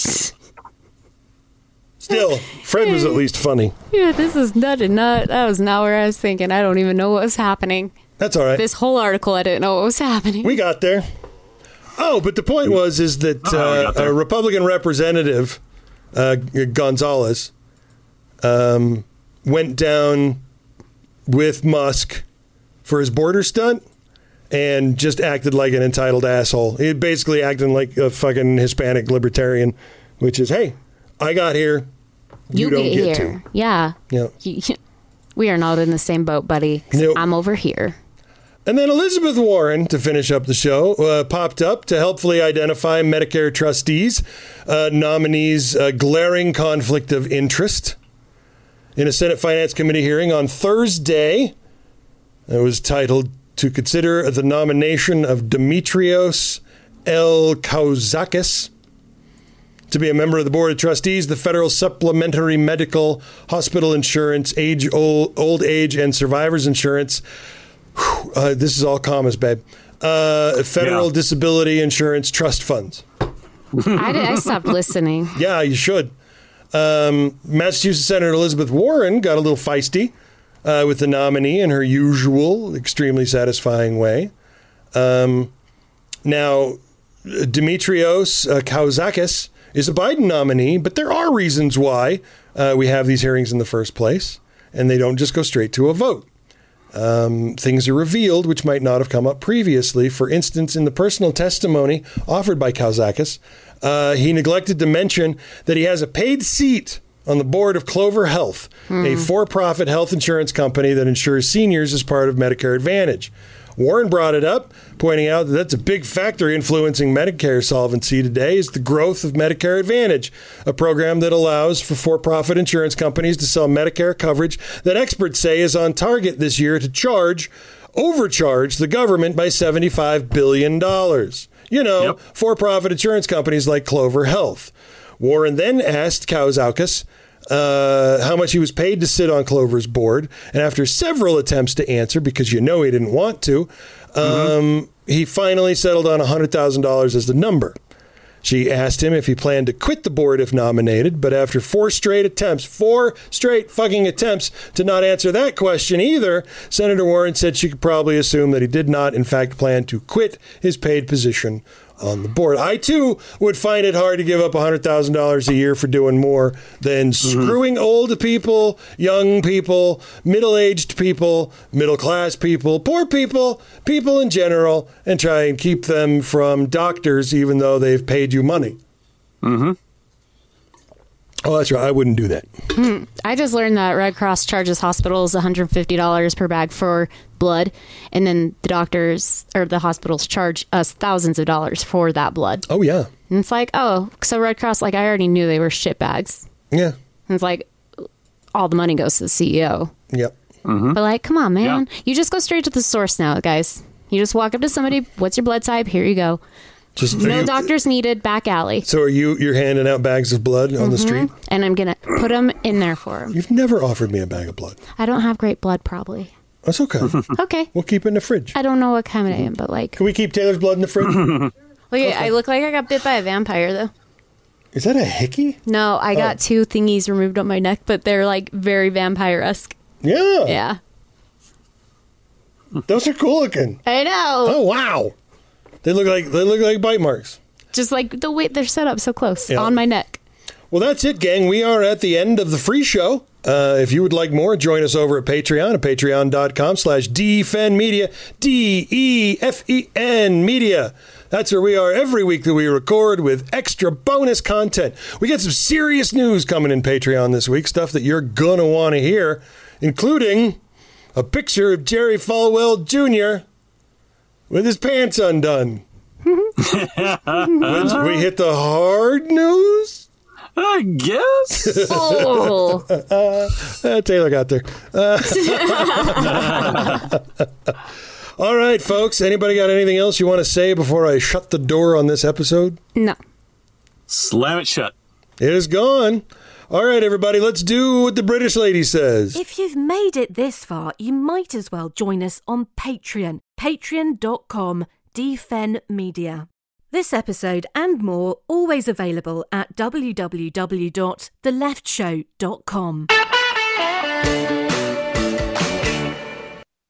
Still, Fred was at least funny. Yeah, this is not, not, that was not where I was thinking. I don't even know what was happening. That's all right. This whole article, I didn't know what was happening. We got there. Oh, but the point was is that uh, a Republican representative, uh, Gonzalez, um, went down with Musk for his border stunt and just acted like an entitled asshole. He basically acted like a fucking Hispanic libertarian, which is, hey, I got here. You, you don't get, get here. to. Yeah. Yeah. We are not in the same boat, buddy. Nope. I'm over here. And then Elizabeth Warren, to finish up the show, uh, popped up to helpfully identify Medicare trustees, uh, nominees' uh, glaring conflict of interest. In a Senate Finance Committee hearing on Thursday, it was titled, to consider the nomination of Dimitrios L. Kouzakis to be a member of the Board of Trustees, the Federal Supplementary Medical Hospital Insurance, Age, Old, old Age, and Survivors Insurance. Uh, this is all commas, babe. Uh, Federal yeah. Disability Insurance Trust Funds. I, did, I stopped listening. Yeah, you should. Um, Massachusetts Senator Elizabeth Warren got a little feisty uh, with the nominee in her usual, extremely satisfying way. Um, now, Dimitrios uh, Kouzakis is a Biden nominee, but there are reasons why uh, we have these hearings in the first place, and they don't just go straight to a vote. Um, things are revealed which might not have come up previously. For instance, in the personal testimony offered by Kouzakis, uh, he neglected to mention that he has a paid seat on the board of Clover Health, hmm. a for-profit health insurance company that insures seniors as part of Medicare Advantage. Warren brought it up, pointing out that that's a big factor influencing Medicare solvency today is the growth of Medicare Advantage, a program that allows for for-profit insurance companies to sell Medicare coverage that experts say is on target this year to charge, overcharge the government by seventy-five billion dollars. You know, yep. for-profit insurance companies like Clover Health. Warren then asked Kouzakis Uh, how much he was paid to sit on Clover's board. And after several attempts to answer, because you know he didn't want to, um, mm-hmm. he finally settled on one hundred thousand dollars as the number. She asked him if he planned to quit the board if nominated, but after four straight attempts, four straight fucking attempts to not answer that question either, Senator Warren said she could probably assume that he did not, in fact, plan to quit his paid position on the board. I, too, would find it hard to give up one hundred thousand dollars a year for doing more than mm-hmm. screwing old people, young people, middle-aged people, middle-class people, poor people, people in general, and try and keep them from doctors even though they've paid you money. Mm-hmm. Oh, that's right. I wouldn't do that. Hmm. I just learned that Red Cross charges hospitals one hundred fifty dollars per bag for blood, and then the doctors or the hospitals charge us thousands of dollars for that blood. Oh, yeah. And it's like, oh, so Red Cross, like, I already knew they were shit bags. Yeah. And it's like, all the money goes to the C E O. Yep. Mm-hmm. But, like, come on, man. Yeah. You just go straight to the source now, guys. You just walk up to somebody, what's your blood type? Here you go. Just, no you, doctors needed, back alley. So are you, you're handing out bags of blood on mm-hmm. the street? And I'm going to put them in there for them. You've never offered me a bag of blood. I don't have great blood, probably. That's okay. Okay. We'll keep it in the fridge. I don't know what kind I am, but like... Can we keep Taylor's blood in the fridge? Look, okay. I look like I got bit by a vampire, though. Is that a hickey? No, I got oh. two thingies removed on my neck, but they're like very vampire-esque. Yeah. Yeah. Those are cool looking. I know. Oh, wow. They look like they look like bite marks. Just like the way they're set up so close yeah. on my neck. Well, that's it, gang. We are at the end of the free show. Uh, if you would like more, join us over at Patreon at patreon.com slash DFenMedia. D E F E N Media. That's where we are every week that we record with extra bonus content. We got some serious news coming in Patreon this week, stuff that you're going to want to hear, including a picture of Jerry Falwell Junior with his pants undone. Once we hit the hard news? I guess. Oh. uh, Taylor got there. Uh, all right, folks. Anybody got anything else you want to say before I shut the door on this episode? No. Slam it shut. It is gone. All right, everybody, let's do what the British lady says. If you've made it this far, you might as well join us on Patreon. Patreon.com DFenMedia. This episode and more always available at w w w dot the left show dot com.